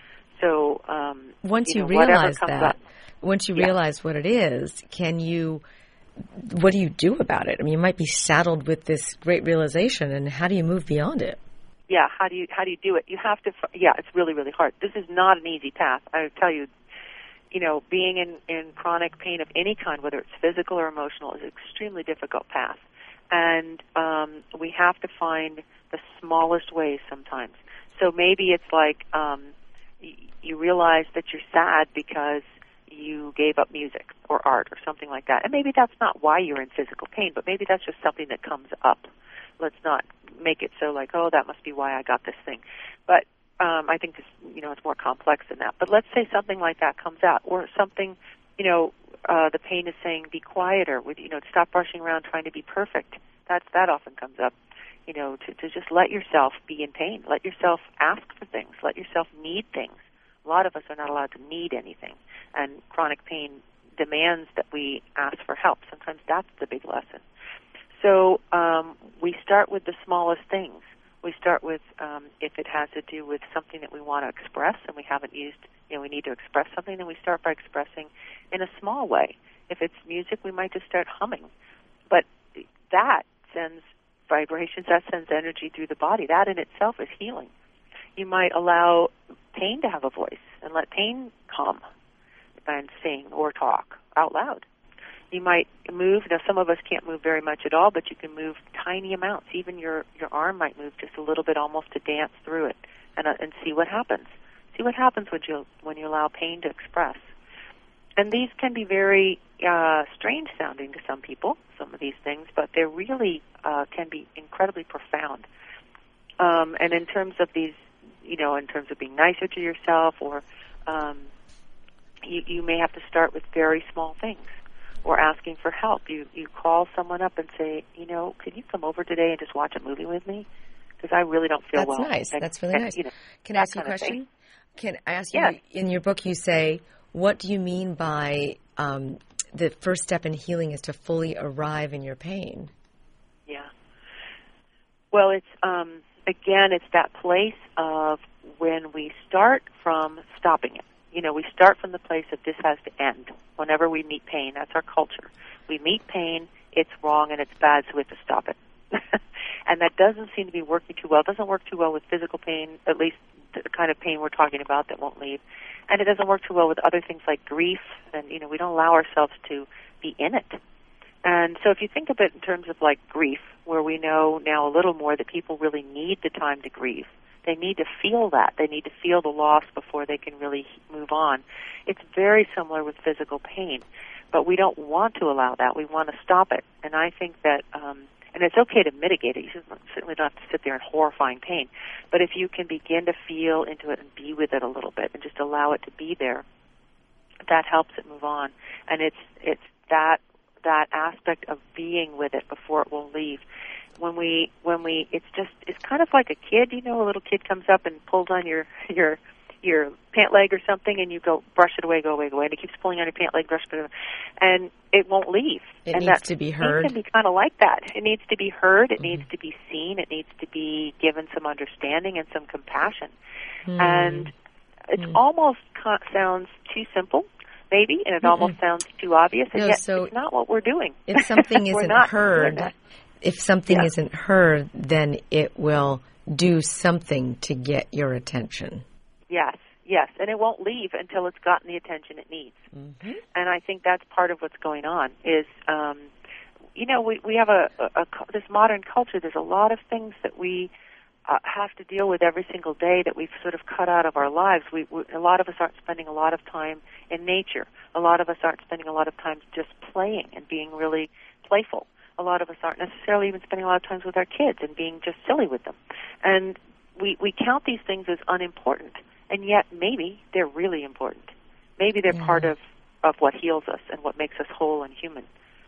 So um, once you, you know, realize that, up, once you yeah. realize what it is, can you? What do you do about it? I mean, you might be saddled with this great realization, and how do you move beyond it? Yeah, how do you how do you do it? You have to. Yeah, it's really really hard. This is not an easy path. I tell you, you know, being in in chronic pain of any kind, whether it's physical or emotional, is an extremely difficult path, and um, we have to find the smallest ways sometimes. So maybe it's like. Um, you realize that you're sad because you gave up music or art or something like that. And maybe that's not why you're in physical pain, but maybe that's just something that comes up. Let's not make it so like, oh, that must be why I got this thing. But um, I think this, you know, it's more complex than that. But let's say something like that comes out, or something, you know, uh, the pain is saying be quieter, with, you know, stop rushing around trying to be perfect. That's, that often comes up. You know, to, to just let yourself be in pain. Let yourself ask for things. Let yourself need things. A lot of us are not allowed to need anything. And chronic pain demands that we ask for help. Sometimes that's the big lesson. So um, we start with the smallest things. We start with, um, if it has to do with something that we want to express and we haven't used, you know, we need to express something, then we start by expressing in a small way. If it's music, we might just start humming. But that sends vibrations, that sends energy through the body. That in itself is healing. You might allow pain to have a voice and let pain hum and sing or talk out loud. You might move. Now, some of us can't move very much at all, but you can move tiny amounts. Even your, your arm might move just a little bit, almost to dance through it, and uh, and see what happens. See what happens when you when you allow pain to express. And these can be very uh, strange sounding to some people, some of these things, but they really uh, can be incredibly profound. Um, and in terms of these, you know, in terms of being nicer to yourself, or um, you, you may have to start with very small things, or asking for help. You you call someone up and say, you know, can you come over today and just watch a movie with me? Because I really don't feel That's well. That's nice. And, That's really and, nice. You know, can I ask you a question? Can I ask you, yes. In your book you say, what do you mean by um, the first step in healing is to fully arrive in your pain? Yeah. Well, it's, um, again, it's that place of when we start from stopping it. You know, we start from the place of this has to end. Whenever we meet pain, that's our culture. We meet pain, it's wrong and it's bad, so we have to stop it. And that doesn't seem to be working too well. It doesn't work too well with physical pain, at least the kind of pain we're talking about that won't leave. And it doesn't work too well with other things like grief, and, you know, we don't allow ourselves to be in it. And so if you think of it in terms of like grief, where we know now a little more that people really need the time to grieve. They need to feel that. They need to feel the loss before they can really move on. It's very similar with physical pain, but we don't want to allow that. We want to stop it. And I think that, um, and it's okay to mitigate it. You certainly don't have to sit there in horrifying pain. But if you can begin to feel into it and be with it a little bit and just allow it to be there, that helps it move on. And it's it's that that aspect of being with it before it will leave. When we, when we, it's just, it's kind of like a kid, you know, a little kid comes up and pulls on your, your, your pant leg or something, and you go, brush it away, go away, go away, and it keeps pulling on your pant leg, brush it away, and it won't leave. It and needs that to be heard. It can be kind of like that. It needs to be heard, it mm-hmm. needs to be seen, it needs to be given some understanding and some compassion. Mm. And it mm. almost sounds too simple, maybe, and it Mm-mm. almost sounds too obvious, and no, yet so it's not what we're doing. If something isn't heard, if something yeah. isn't heard, then it will do something to get your attention. Yes, yes, and it won't leave until it's gotten the attention it needs. Mm-hmm. And I think that's part of what's going on is, um, you know, we, we have a, a, a, this modern culture, there's a lot of things that we uh, have to deal with every single day that we've sort of cut out of our lives. We, we, a lot of us aren't spending a lot of time in nature. A lot of us aren't spending a lot of time just playing and being really playful. A lot of us aren't necessarily even spending a lot of time with our kids and being just silly with them. And we, we count these things as unimportant, and yet maybe they're really important. Maybe they're yeah. part of, of what heals us and what makes us whole and human.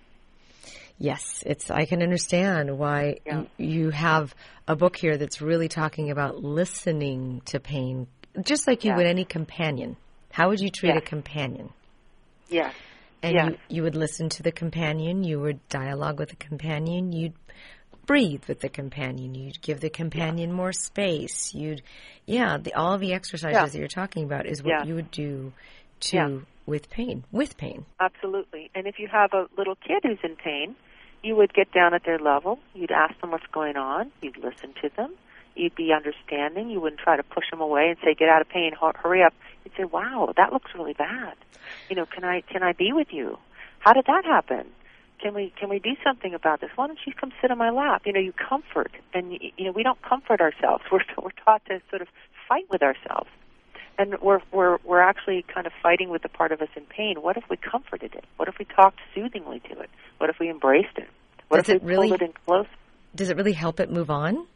Yes, it's. I can understand why Yeah. y- you have a book here that's really talking about listening to pain, just like you Yeah. would any companion. How would you treat Yeah. a companion? Yes. And yes. you, you would listen to the companion, you would dialogue with the companion, you'd breathe with the companion, you'd give the companion yeah. more space. You'd, yeah, the, all the exercises yeah. that you're talking about is what yeah. you would do to yeah. with pain, with pain. Absolutely. And if you have a little kid who's in pain, you would get down at their level, you'd ask them what's going on, you'd listen to them, you'd be understanding, you wouldn't try to push them away and say, get out of pain, hurry up. You'd say, wow, that looks really bad. You know, can I can I be with you? How did that happen? Can we can we do something about this? Why don't you come sit on my lap? You know, you comfort, and you know we don't comfort ourselves. We're we're taught to sort of fight with ourselves, and we're we're we're actually kind of fighting with the part of us in pain. What if we comforted it? What if we talked soothingly to it? What if we embraced it? What Does if it we really, pulled it in close? Does it really help it move on?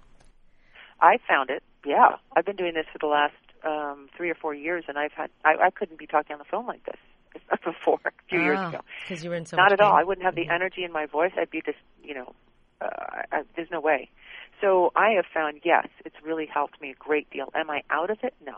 I found it. Yeah, I've been doing this for the last um, three or four years, and I've had I, I couldn't be talking on the phone like this before a few oh, years ago. Because you were in so Not much at pain. all. I wouldn't have the mm-hmm. energy in my voice. I'd be just, you know, uh, I, there's no way. So I have found, yes, it's really helped me a great deal. Am I out of it? No.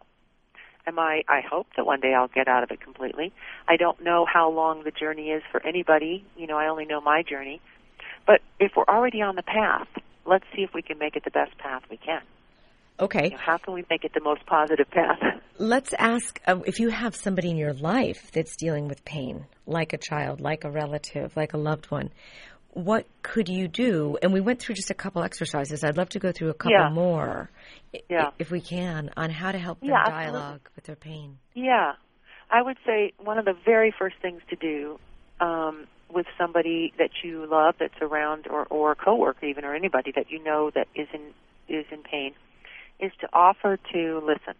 Am I? I hope that one day I'll get out of it completely. I don't know how long the journey is for anybody. You know, I only know my journey. But if we're already on the path, let's see if we can make it the best path we can. Okay. You know, how can we make it the most positive path? Let's ask uh, if you have somebody in your life that's dealing with pain, like a child, like a relative, like a loved one, what could you do? And we went through just a couple exercises. I'd love to go through a couple yeah. more, yeah. if we can, on how to help them yeah, dialogue absolutely. with their pain. Yeah. I would say one of the very first things to do um, with somebody that you love that's around, or, or a coworker even, or anybody that you know that is in is in pain, is to offer to listen,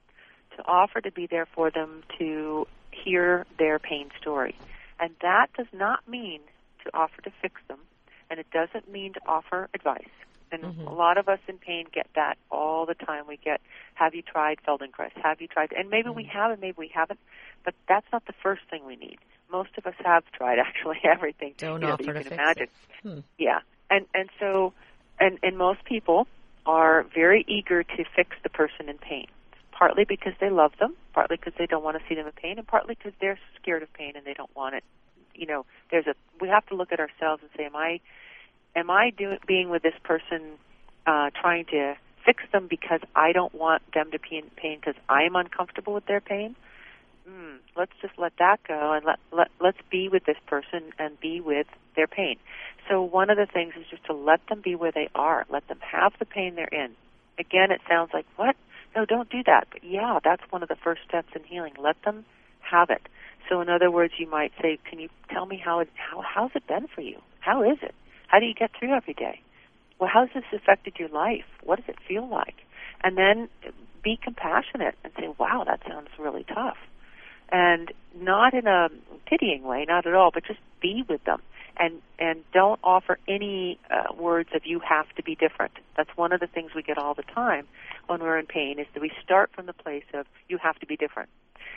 to offer to be there for them, to hear their pain story. And that does not mean to offer to fix them, and it doesn't mean to offer advice. And mm-hmm. a lot of us in pain get that all the time. We get, have you tried Feldenkrais? Have you tried? And maybe mm-hmm. we have and maybe we haven't, but that's not the first thing we need. Most of us have tried actually everything Don't you know, offer that you to can fix imagine. it. Hmm. Yeah. And, and so, and, and most people are very eager to fix the person in pain, partly because they love them, partly because they don't want to see them in pain, and partly because they're scared of pain and they don't want it. You know, there's a we have to look at ourselves and say, am I, am I doing being with this person, uh, trying to fix them because I don't want them to be in pain because I'm uncomfortable with their pain? Mm, let's just let that go and let, let let's be with this person and be with their pain. So one of the things is just to let them be where they are. Let them have the pain they're in. Again, it sounds like, what? No, don't do that. But yeah, that's one of the first steps in healing. Let them have it. So in other words, you might say, can you tell me how it, how how's it been for you? How is it? How do you get through every day? Well, how's this affected your life? What does it feel like? And then be compassionate and say, wow, that sounds really tough. And not in a pitying way, not at all, but just be with them. And and don't offer any uh, words of you have to be different. That's one of the things we get all the time when we're in pain, is that we start from the place of you have to be different.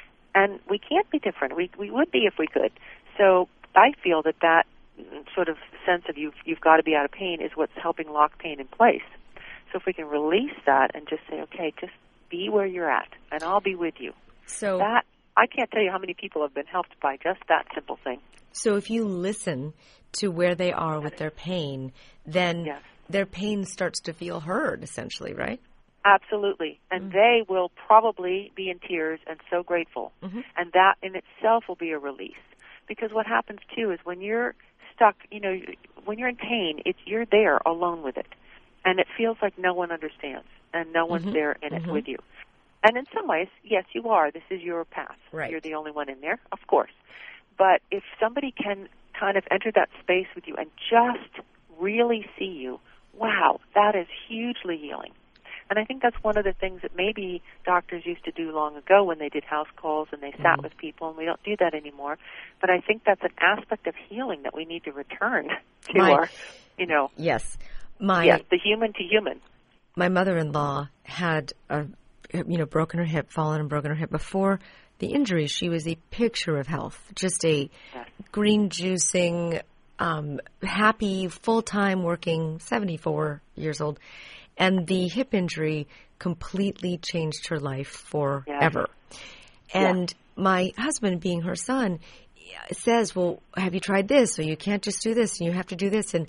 And we can't be different. We we would be if we could. So I feel that that sort of sense of you've, you've got to be out of pain is what's helping lock pain in place. So if we can release that and just say, okay, just be where you're at, and I'll be with you. So that I can't tell you how many people have been helped by just that simple thing. So if you listen to where they are with their pain, then yes. their pain starts to feel heard, essentially, right? Absolutely. And mm-hmm. they will probably be in tears and so grateful. Mm-hmm. And that in itself will be a release. Because what happens, too, is when you're stuck, you know, when you're in pain, it's you're there alone with it. And it feels like no one understands and no one's mm-hmm. there in it mm-hmm. with you. And in some ways, yes, you are. This is your path. Right. You're the only one in there, of course. But if somebody can kind of enter that space with you and just really see you, wow, that is hugely healing. And I think that's one of the things that maybe doctors used to do long ago when they did house calls and they sat mm-hmm. with people, and we don't do that anymore. But I think that's an aspect of healing that we need to return to my, our, you know. Yes. My, yes, the human to human. My mother-in-law had, a, you know, broken her hip, fallen and broken her hip. Before the injury, she was a picture of health, just a yes. green juicing, um, happy, full-time working, seventy-four years old. And the hip injury completely changed her life forever. Yes. And yeah. my husband, being her son, says, well, have you tried this? Or you can't just do this, and you have to do this. And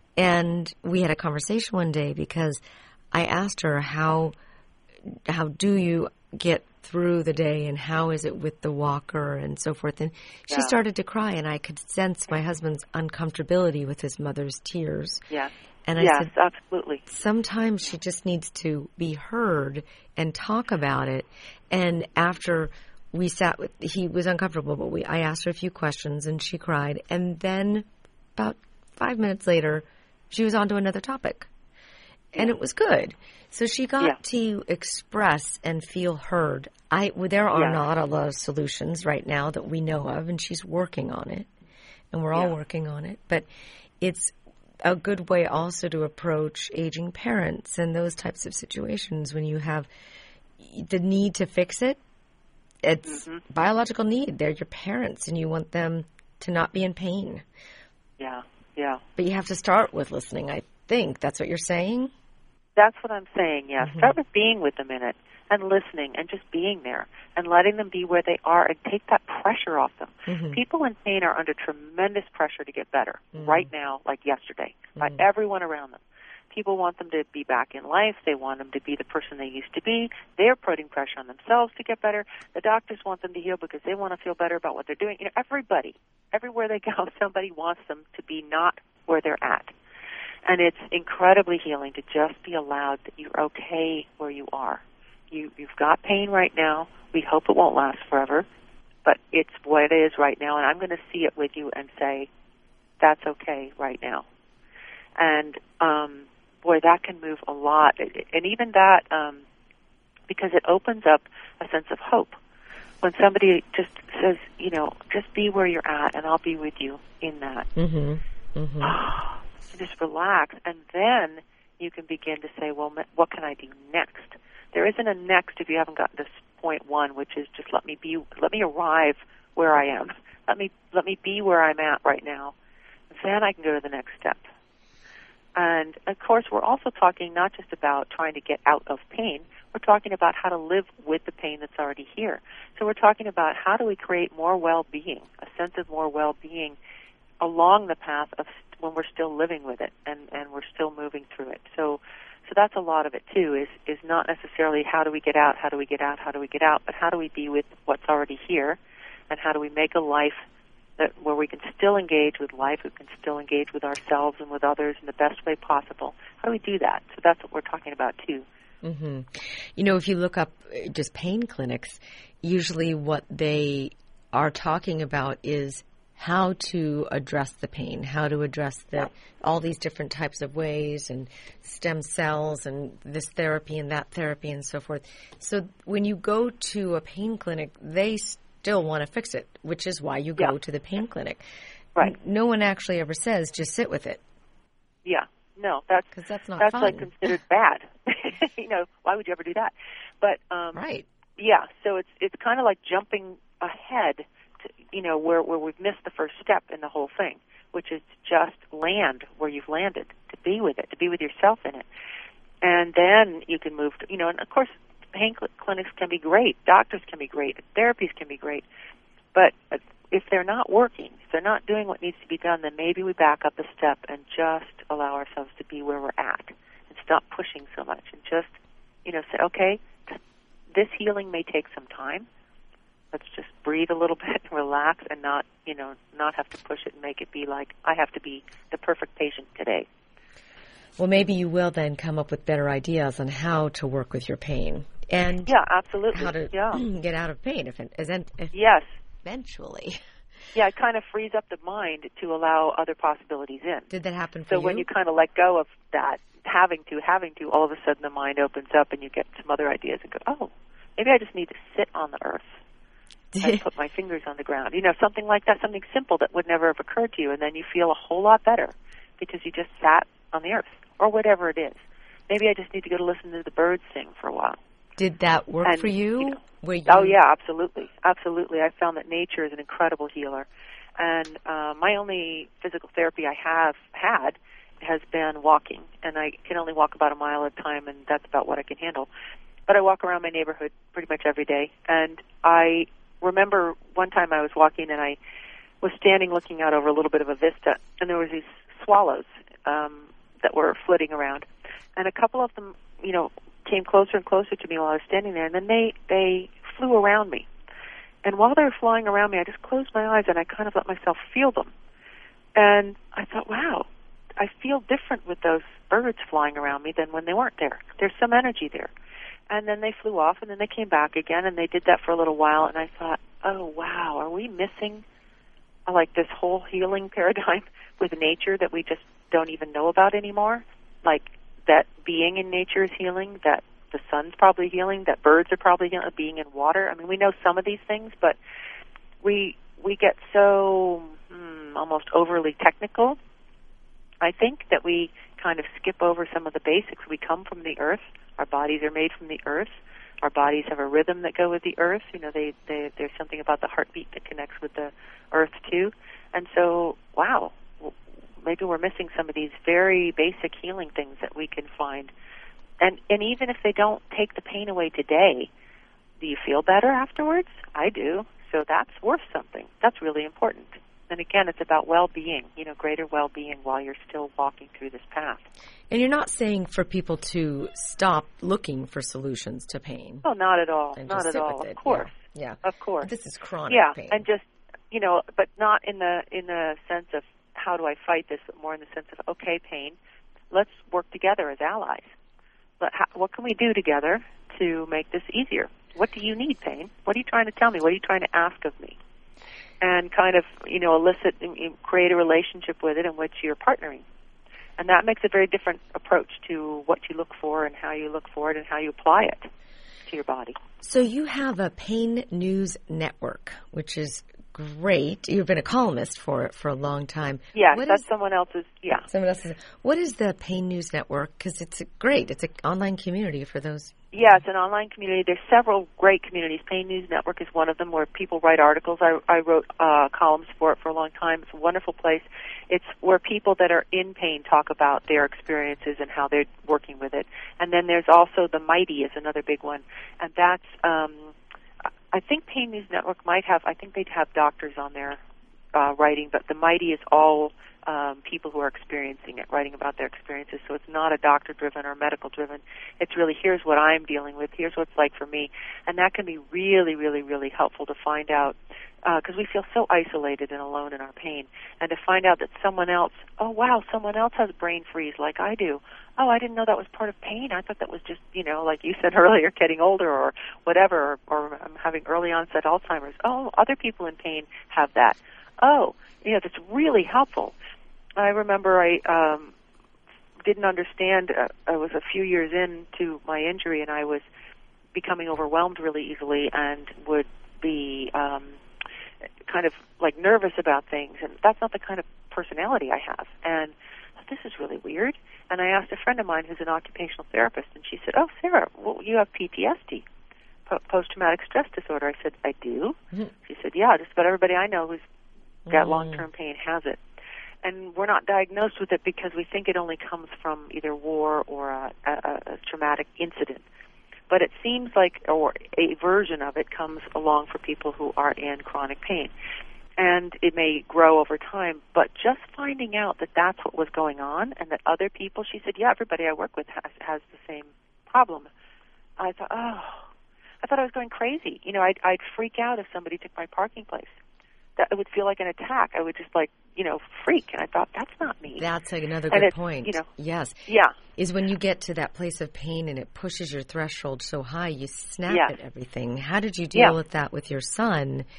and we had a conversation one day because I asked her, how how do you get through the day, and how is it with the walker and so forth? And she yeah. started to cry, and I could sense my husband's uncomfortability with his mother's tears. Yeah. And I yes, said, absolutely. Sometimes she just needs to be heard and talk about it. And after we sat with, he was uncomfortable, but we, I asked her a few questions and she cried. And then about five minutes later, she was on to another topic. And it was good. So she got yeah. to express and feel heard. I, well, there are yeah. not a lot of solutions right now that we know of, and she's working on it. And we're all yeah. working on it. But it's a good way also to approach aging parents and those types of situations when you have the need to fix it. It's mm-hmm. biological need. They're your parents, and you want them to not be in pain. Yeah, yeah. But you have to start with listening, I think. That's what you're saying? That's what I'm saying, yeah. Mm-hmm. Start with being with them in it and listening and just being there and letting them be where they are and take that pressure off them. Mm-hmm. People in pain are under tremendous pressure to get better mm-hmm. right now, like yesterday, mm-hmm. by everyone around them. People want them to be back in life. They want them to be the person they used to be. They're putting pressure on themselves to get better. The doctors want them to heal because they want to feel better about what they're doing. You know, everybody, everywhere they go, somebody wants them to be not where they're at. And it's incredibly healing to just be allowed that you're okay where you are. You, you've got pain right now. We hope it won't last forever, but it's what it is right now, and I'm going to see it with you and say, that's okay right now. And, um, boy, that can move a lot. And even that, um, because it opens up a sense of hope. When somebody just says, you know, just be where you're at, and I'll be with you in that. Mm-hmm. Mm-hmm. Just relax, and then you can begin to say, well, what can I do next? There isn't a next if you haven't gotten to point one, which is just let me be, let me arrive where I am. Let me let me be where I'm at right now. Then I can go to the next step. And of course, we're also talking not just about trying to get out of pain. We're talking about how to live with the pain that's already here. So we're talking about how do we create more well-being, a sense of more well-being along the path of when we're still living with it and, and we're still moving through it. So so that's a lot of it, too, is, is not necessarily how do we get out, how do we get out, how do we get out, but how do we be with what's already here, and how do we make a life that where we can still engage with life, we can still engage with ourselves and with others in the best way possible. How do we do that? So that's what we're talking about, too. Mm-hmm. You know, if you look up just pain clinics, usually what they are talking about is how to address the pain, how to address the all these different types of ways, and stem cells and this therapy and that therapy and so forth. So when you go to a pain clinic, they still want to fix it, which is why you go yeah. to the pain clinic. Right. No one actually ever says just sit with it. Yeah. No, that's because that's not that's fun. like considered bad. You know, why would you ever do that? But um, right. Yeah. So it's it's kind of like jumping ahead. You know, where, where we've missed the first step in the whole thing, which is to just land where you've landed, to be with it, to be with yourself in it. And then you can move to, you know, and of course, pain cl- clinics can be great, doctors can be great, therapies can be great, but if they're not working, if they're not doing what needs to be done, then maybe we back up a step and just allow ourselves to be where we're at and stop pushing so much and just, you know, say, okay, this healing may take some time. Let's just breathe a little bit and relax and not, you know, not have to push it and make it be like, I have to be the perfect patient today. Well, maybe you will then come up with better ideas on how to work with your pain. And yeah, absolutely. How to yeah. get out of pain if, if, if yes. eventually. Yeah, it kind of frees up the mind to allow other possibilities in. Did that happen for so you? So when you kind of let go of that, having to, having to, all of a sudden the mind opens up and you get some other ideas and go, oh, maybe I just need to sit on the earth and put my fingers on the ground. You know, something like that, something simple that would never have occurred to you, and then you feel a whole lot better because you just sat on the earth, or whatever it is. Maybe I just need to go to listen to the birds sing for a while. Did that work and, for you? you know, Were you? Oh, yeah, absolutely. Absolutely. I found that nature is an incredible healer. And uh, my only physical therapy I have had has been walking, and I can only walk about a mile at a time, and that's about what I can handle. But I walk around my neighborhood pretty much every day, and I remember one time I was walking, and I was standing looking out over a little bit of a vista, and there was these swallows um, that were flitting around, and a couple of them, you know, came closer and closer to me while I was standing there, and then they, they flew around me. And while they were flying around me, I just closed my eyes and I kind of let myself feel them. And I thought, wow, I feel different with those birds flying around me than when they weren't there. There's some energy there. And then they flew off, and then they came back again, and they did that for a little while, and I thought, oh, wow, are we missing, uh, like, this whole healing paradigm with nature that we just don't even know about anymore? Like, that being in nature is healing, that the sun's probably healing, that birds are probably healing, being in water. I mean, we know some of these things, but we we get so mm, almost overly technical, I think, that we kind of skip over some of the basics. We come from the earth. Our bodies are made from the earth. Our bodies have a rhythm that go with the earth. You know, they, they there's something about the heartbeat that connects with the earth, too. And so, wow, maybe we're missing some of these very basic healing things that we can find. And and even if they don't take the pain away today, do you feel better afterwards? I do. So that's worth something. That's really important. And again, it's about well-being, you know, greater well-being while you're still walking through this path. And you're not saying for people to stop looking for solutions to pain. Oh, not at all. And not just at sit all. with it. Of course. Yeah. yeah. Of course. This is chronic yeah, pain. and just, you know, but not in the in the sense of how do I fight this, but more in the sense of, okay, pain, let's work together as allies. But how, what can we do together to make this easier? What do you need, pain? What are you trying to tell me? What are you trying to ask of me? And kind of, you know, elicit and create a relationship with it in which you're partnering. And that makes a very different approach to what you look for and how you look for it and how you apply it to your body. So you have a Pain News Network, which is great. You've been a columnist for it for a long time. Yes, what that's is, someone else's, yeah. Someone else's. What is the Pain News Network? Because it's a great. It's an online community for those. Yeah, it's an online community. There's several great communities. Pain News Network is one of them where people write articles. I, I wrote uh, columns for it for a long time. It's a wonderful place. It's where people that are in pain talk about their experiences and how they're working with it. And then there's also The Mighty is another big one. And that's, um, I think Pain News Network might have, I think they'd have doctors on there uh, writing, but The Mighty is all Um, people who are experiencing it, writing about their experiences. So it's not a doctor-driven or medical-driven. It's really, here's what I'm dealing with, here's what it's like for me. And that can be really, really, really helpful to find out, because uh, we feel so isolated and alone in our pain. And to find out that someone else, oh, wow, someone else has brain freeze like I do. Oh, I didn't know that was part of pain. I thought that was just, you know, like you said earlier, getting older or whatever, or, or I'm having early onset Alzheimer's. Oh, other people in pain have that. Oh, you know, that's really helpful. I remember I um, didn't understand. Uh, I was a few years into my injury, and I was becoming overwhelmed really easily and would be um, kind of like nervous about things. And that's not the kind of personality I have. And I thought, this is really weird. And I asked a friend of mine who's an occupational therapist, and she said, oh, Sarah, well, you have P T S D, post-traumatic stress disorder. I said, I do? Mm-hmm. She said, yeah, just about everybody I know who's got mm. long-term pain has it. And we're not diagnosed with it because we think it only comes from either war or a, a, a traumatic incident. But it seems like, or a version of it comes along for people who are in chronic pain. And it may grow over time, but just finding out that that's what was going on and that other people, she said, yeah, everybody I work with has, has the same problem. I thought, oh, I thought I was going crazy. You know, I'd, I'd freak out if somebody took my parking place. That it would feel like an attack. I would just like, you know, freak. And I thought, that's not me. That's another good point. You know, yes. Yeah. Is when you get to that place of pain and it pushes your threshold so high, you snap yes. at everything. How did you deal yeah. with that with your son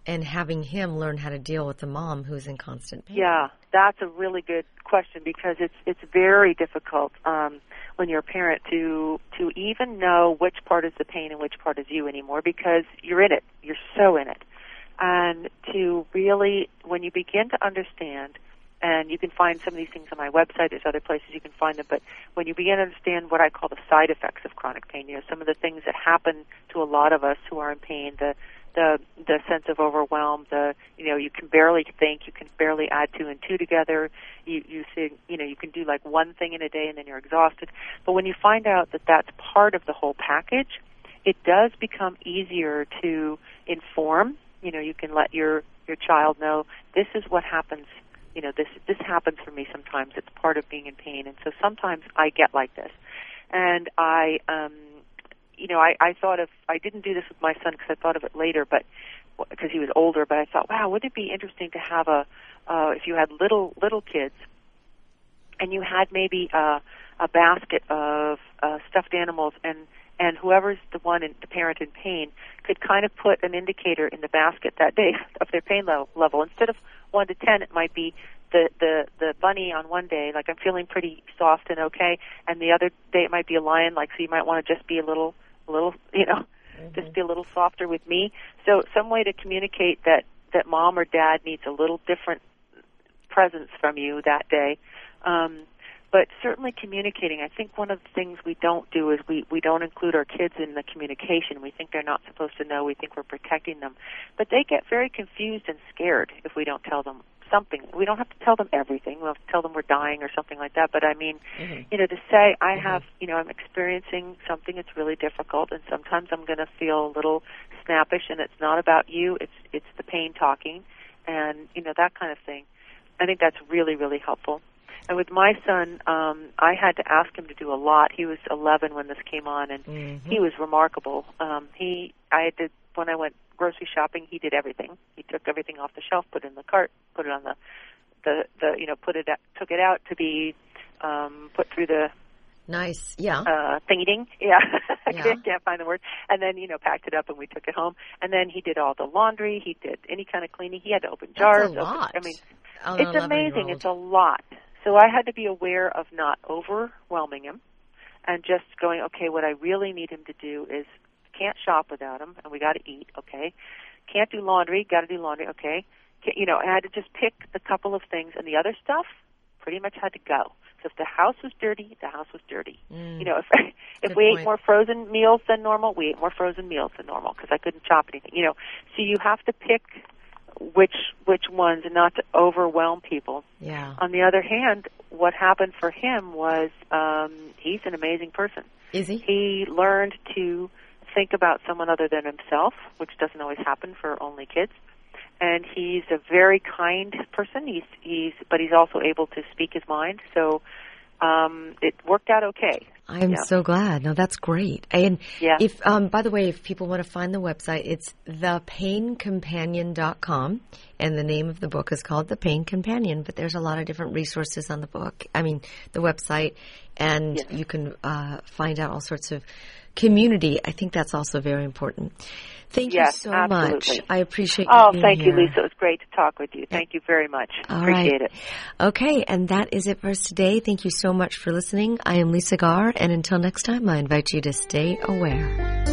and having him learn how to deal with the mom who's in constant pain. Yeah, that's a really good question because it's it's very difficult um, when you're a parent to to even know which part is the pain and which part is you anymore because you're in it. You're so in it. And to really, when you begin to understand, and you can find some of these things on my website, there's other places you can find them, but when you begin to understand what I call the side effects of chronic pain, you know, some of the things that happen to a lot of us who are in pain, the the the sense of overwhelm, the, you know, you can barely think, you can barely add two and two together, you you think, you know, you can do like one thing in a day and then you're exhausted. But when you find out that that's part of the whole package, it does become easier to inform. You know, you can let your your child know this is what happens. You know, this this happens for me sometimes. It's part of being in pain, and so sometimes I get like this. And I, um, you know, I, I thought of I didn't do this with my son because I thought of it later, but because he was older. But I thought, wow, wouldn't it be interesting to have a uh, if you had little little kids, and you had maybe a, a basket of uh, stuffed animals, and and whoever's the one, in, the parent in pain, could kind of put an indicator in the basket that day of their pain level. level. Instead of one to ten, it might be the, the, the bunny on one day, like I'm feeling pretty soft and okay, and the other day it might be a lion, like so you might want to just be a little, a little, you know, mm-hmm. just be a little softer with me. So some way to communicate that, that mom or dad needs a little different presence from you that day. Um, But certainly communicating, I think one of the things we don't do is we, we don't include our kids in the communication. We think they're not supposed to know. We think we're protecting them. But they get very confused and scared if we don't tell them something. We don't have to tell them everything. We'll have to tell them we're dying or something like that. But, I mean, mm-hmm. you know, to say I mm-hmm. have, you know, I'm experiencing something that's really difficult, and sometimes I'm going to feel a little snappish, and it's not about you. It's, it's the pain talking and, you know, that kind of thing. I think that's really, really helpful. And with my son, um, I had to ask him to do a lot. He was eleven when this came on, and mm-hmm. he was remarkable. Um, he, I had to, when I went grocery shopping, he did everything. He took everything off the shelf, put it in the cart, put it on the, the, the you know, put it, took it out to be um, put through the nice, yeah, uh, thingy, yeah. I yeah. can't, can't find the word. And then you know, packed it up, and we took it home. And then he did all the laundry. He did any kind of cleaning. He had to open jars. That's a lot. Open, I mean, oh, it's amazing. It's a lot. So I had to be aware of not overwhelming him and just going, okay, what I really need him to do is can't shop without him, and we got to eat, okay? Can't do laundry, got to do laundry, okay? Can't, you know, I had to just pick the couple of things, and the other stuff pretty much had to go. So if the house was dirty, the house was dirty. Mm. You know, if if Good we point. ate more frozen meals than normal, we ate more frozen meals than normal because I couldn't chop anything. You know, so you have to pick which which ones and not to overwhelm people. Yeah. On the other hand, what happened for him was um, he's an amazing person. Is he? He learned to think about someone other than himself, which doesn't always happen for only kids. And he's a very kind person. He's he's but he's also able to speak his mind. So um, it worked out okay. I'm yeah. so glad. No, that's great. And yeah. if, um, by the way, if people want to find the website, it's the pain companion dot com, and the name of the book is called The Pain Companion, but there's a lot of different resources on the book, I mean, the website, and yes. you can uh, find out all sorts of community. I think that's also very important. Thank yes, you so absolutely. much. I appreciate you Oh, being thank here. you, Lisa. It was great to talk with you. Thank you very much. All appreciate right. it. Okay, and that is it for us today. Thank you so much for listening. I am Lisa Garr, and until next time, I invite you to stay aware.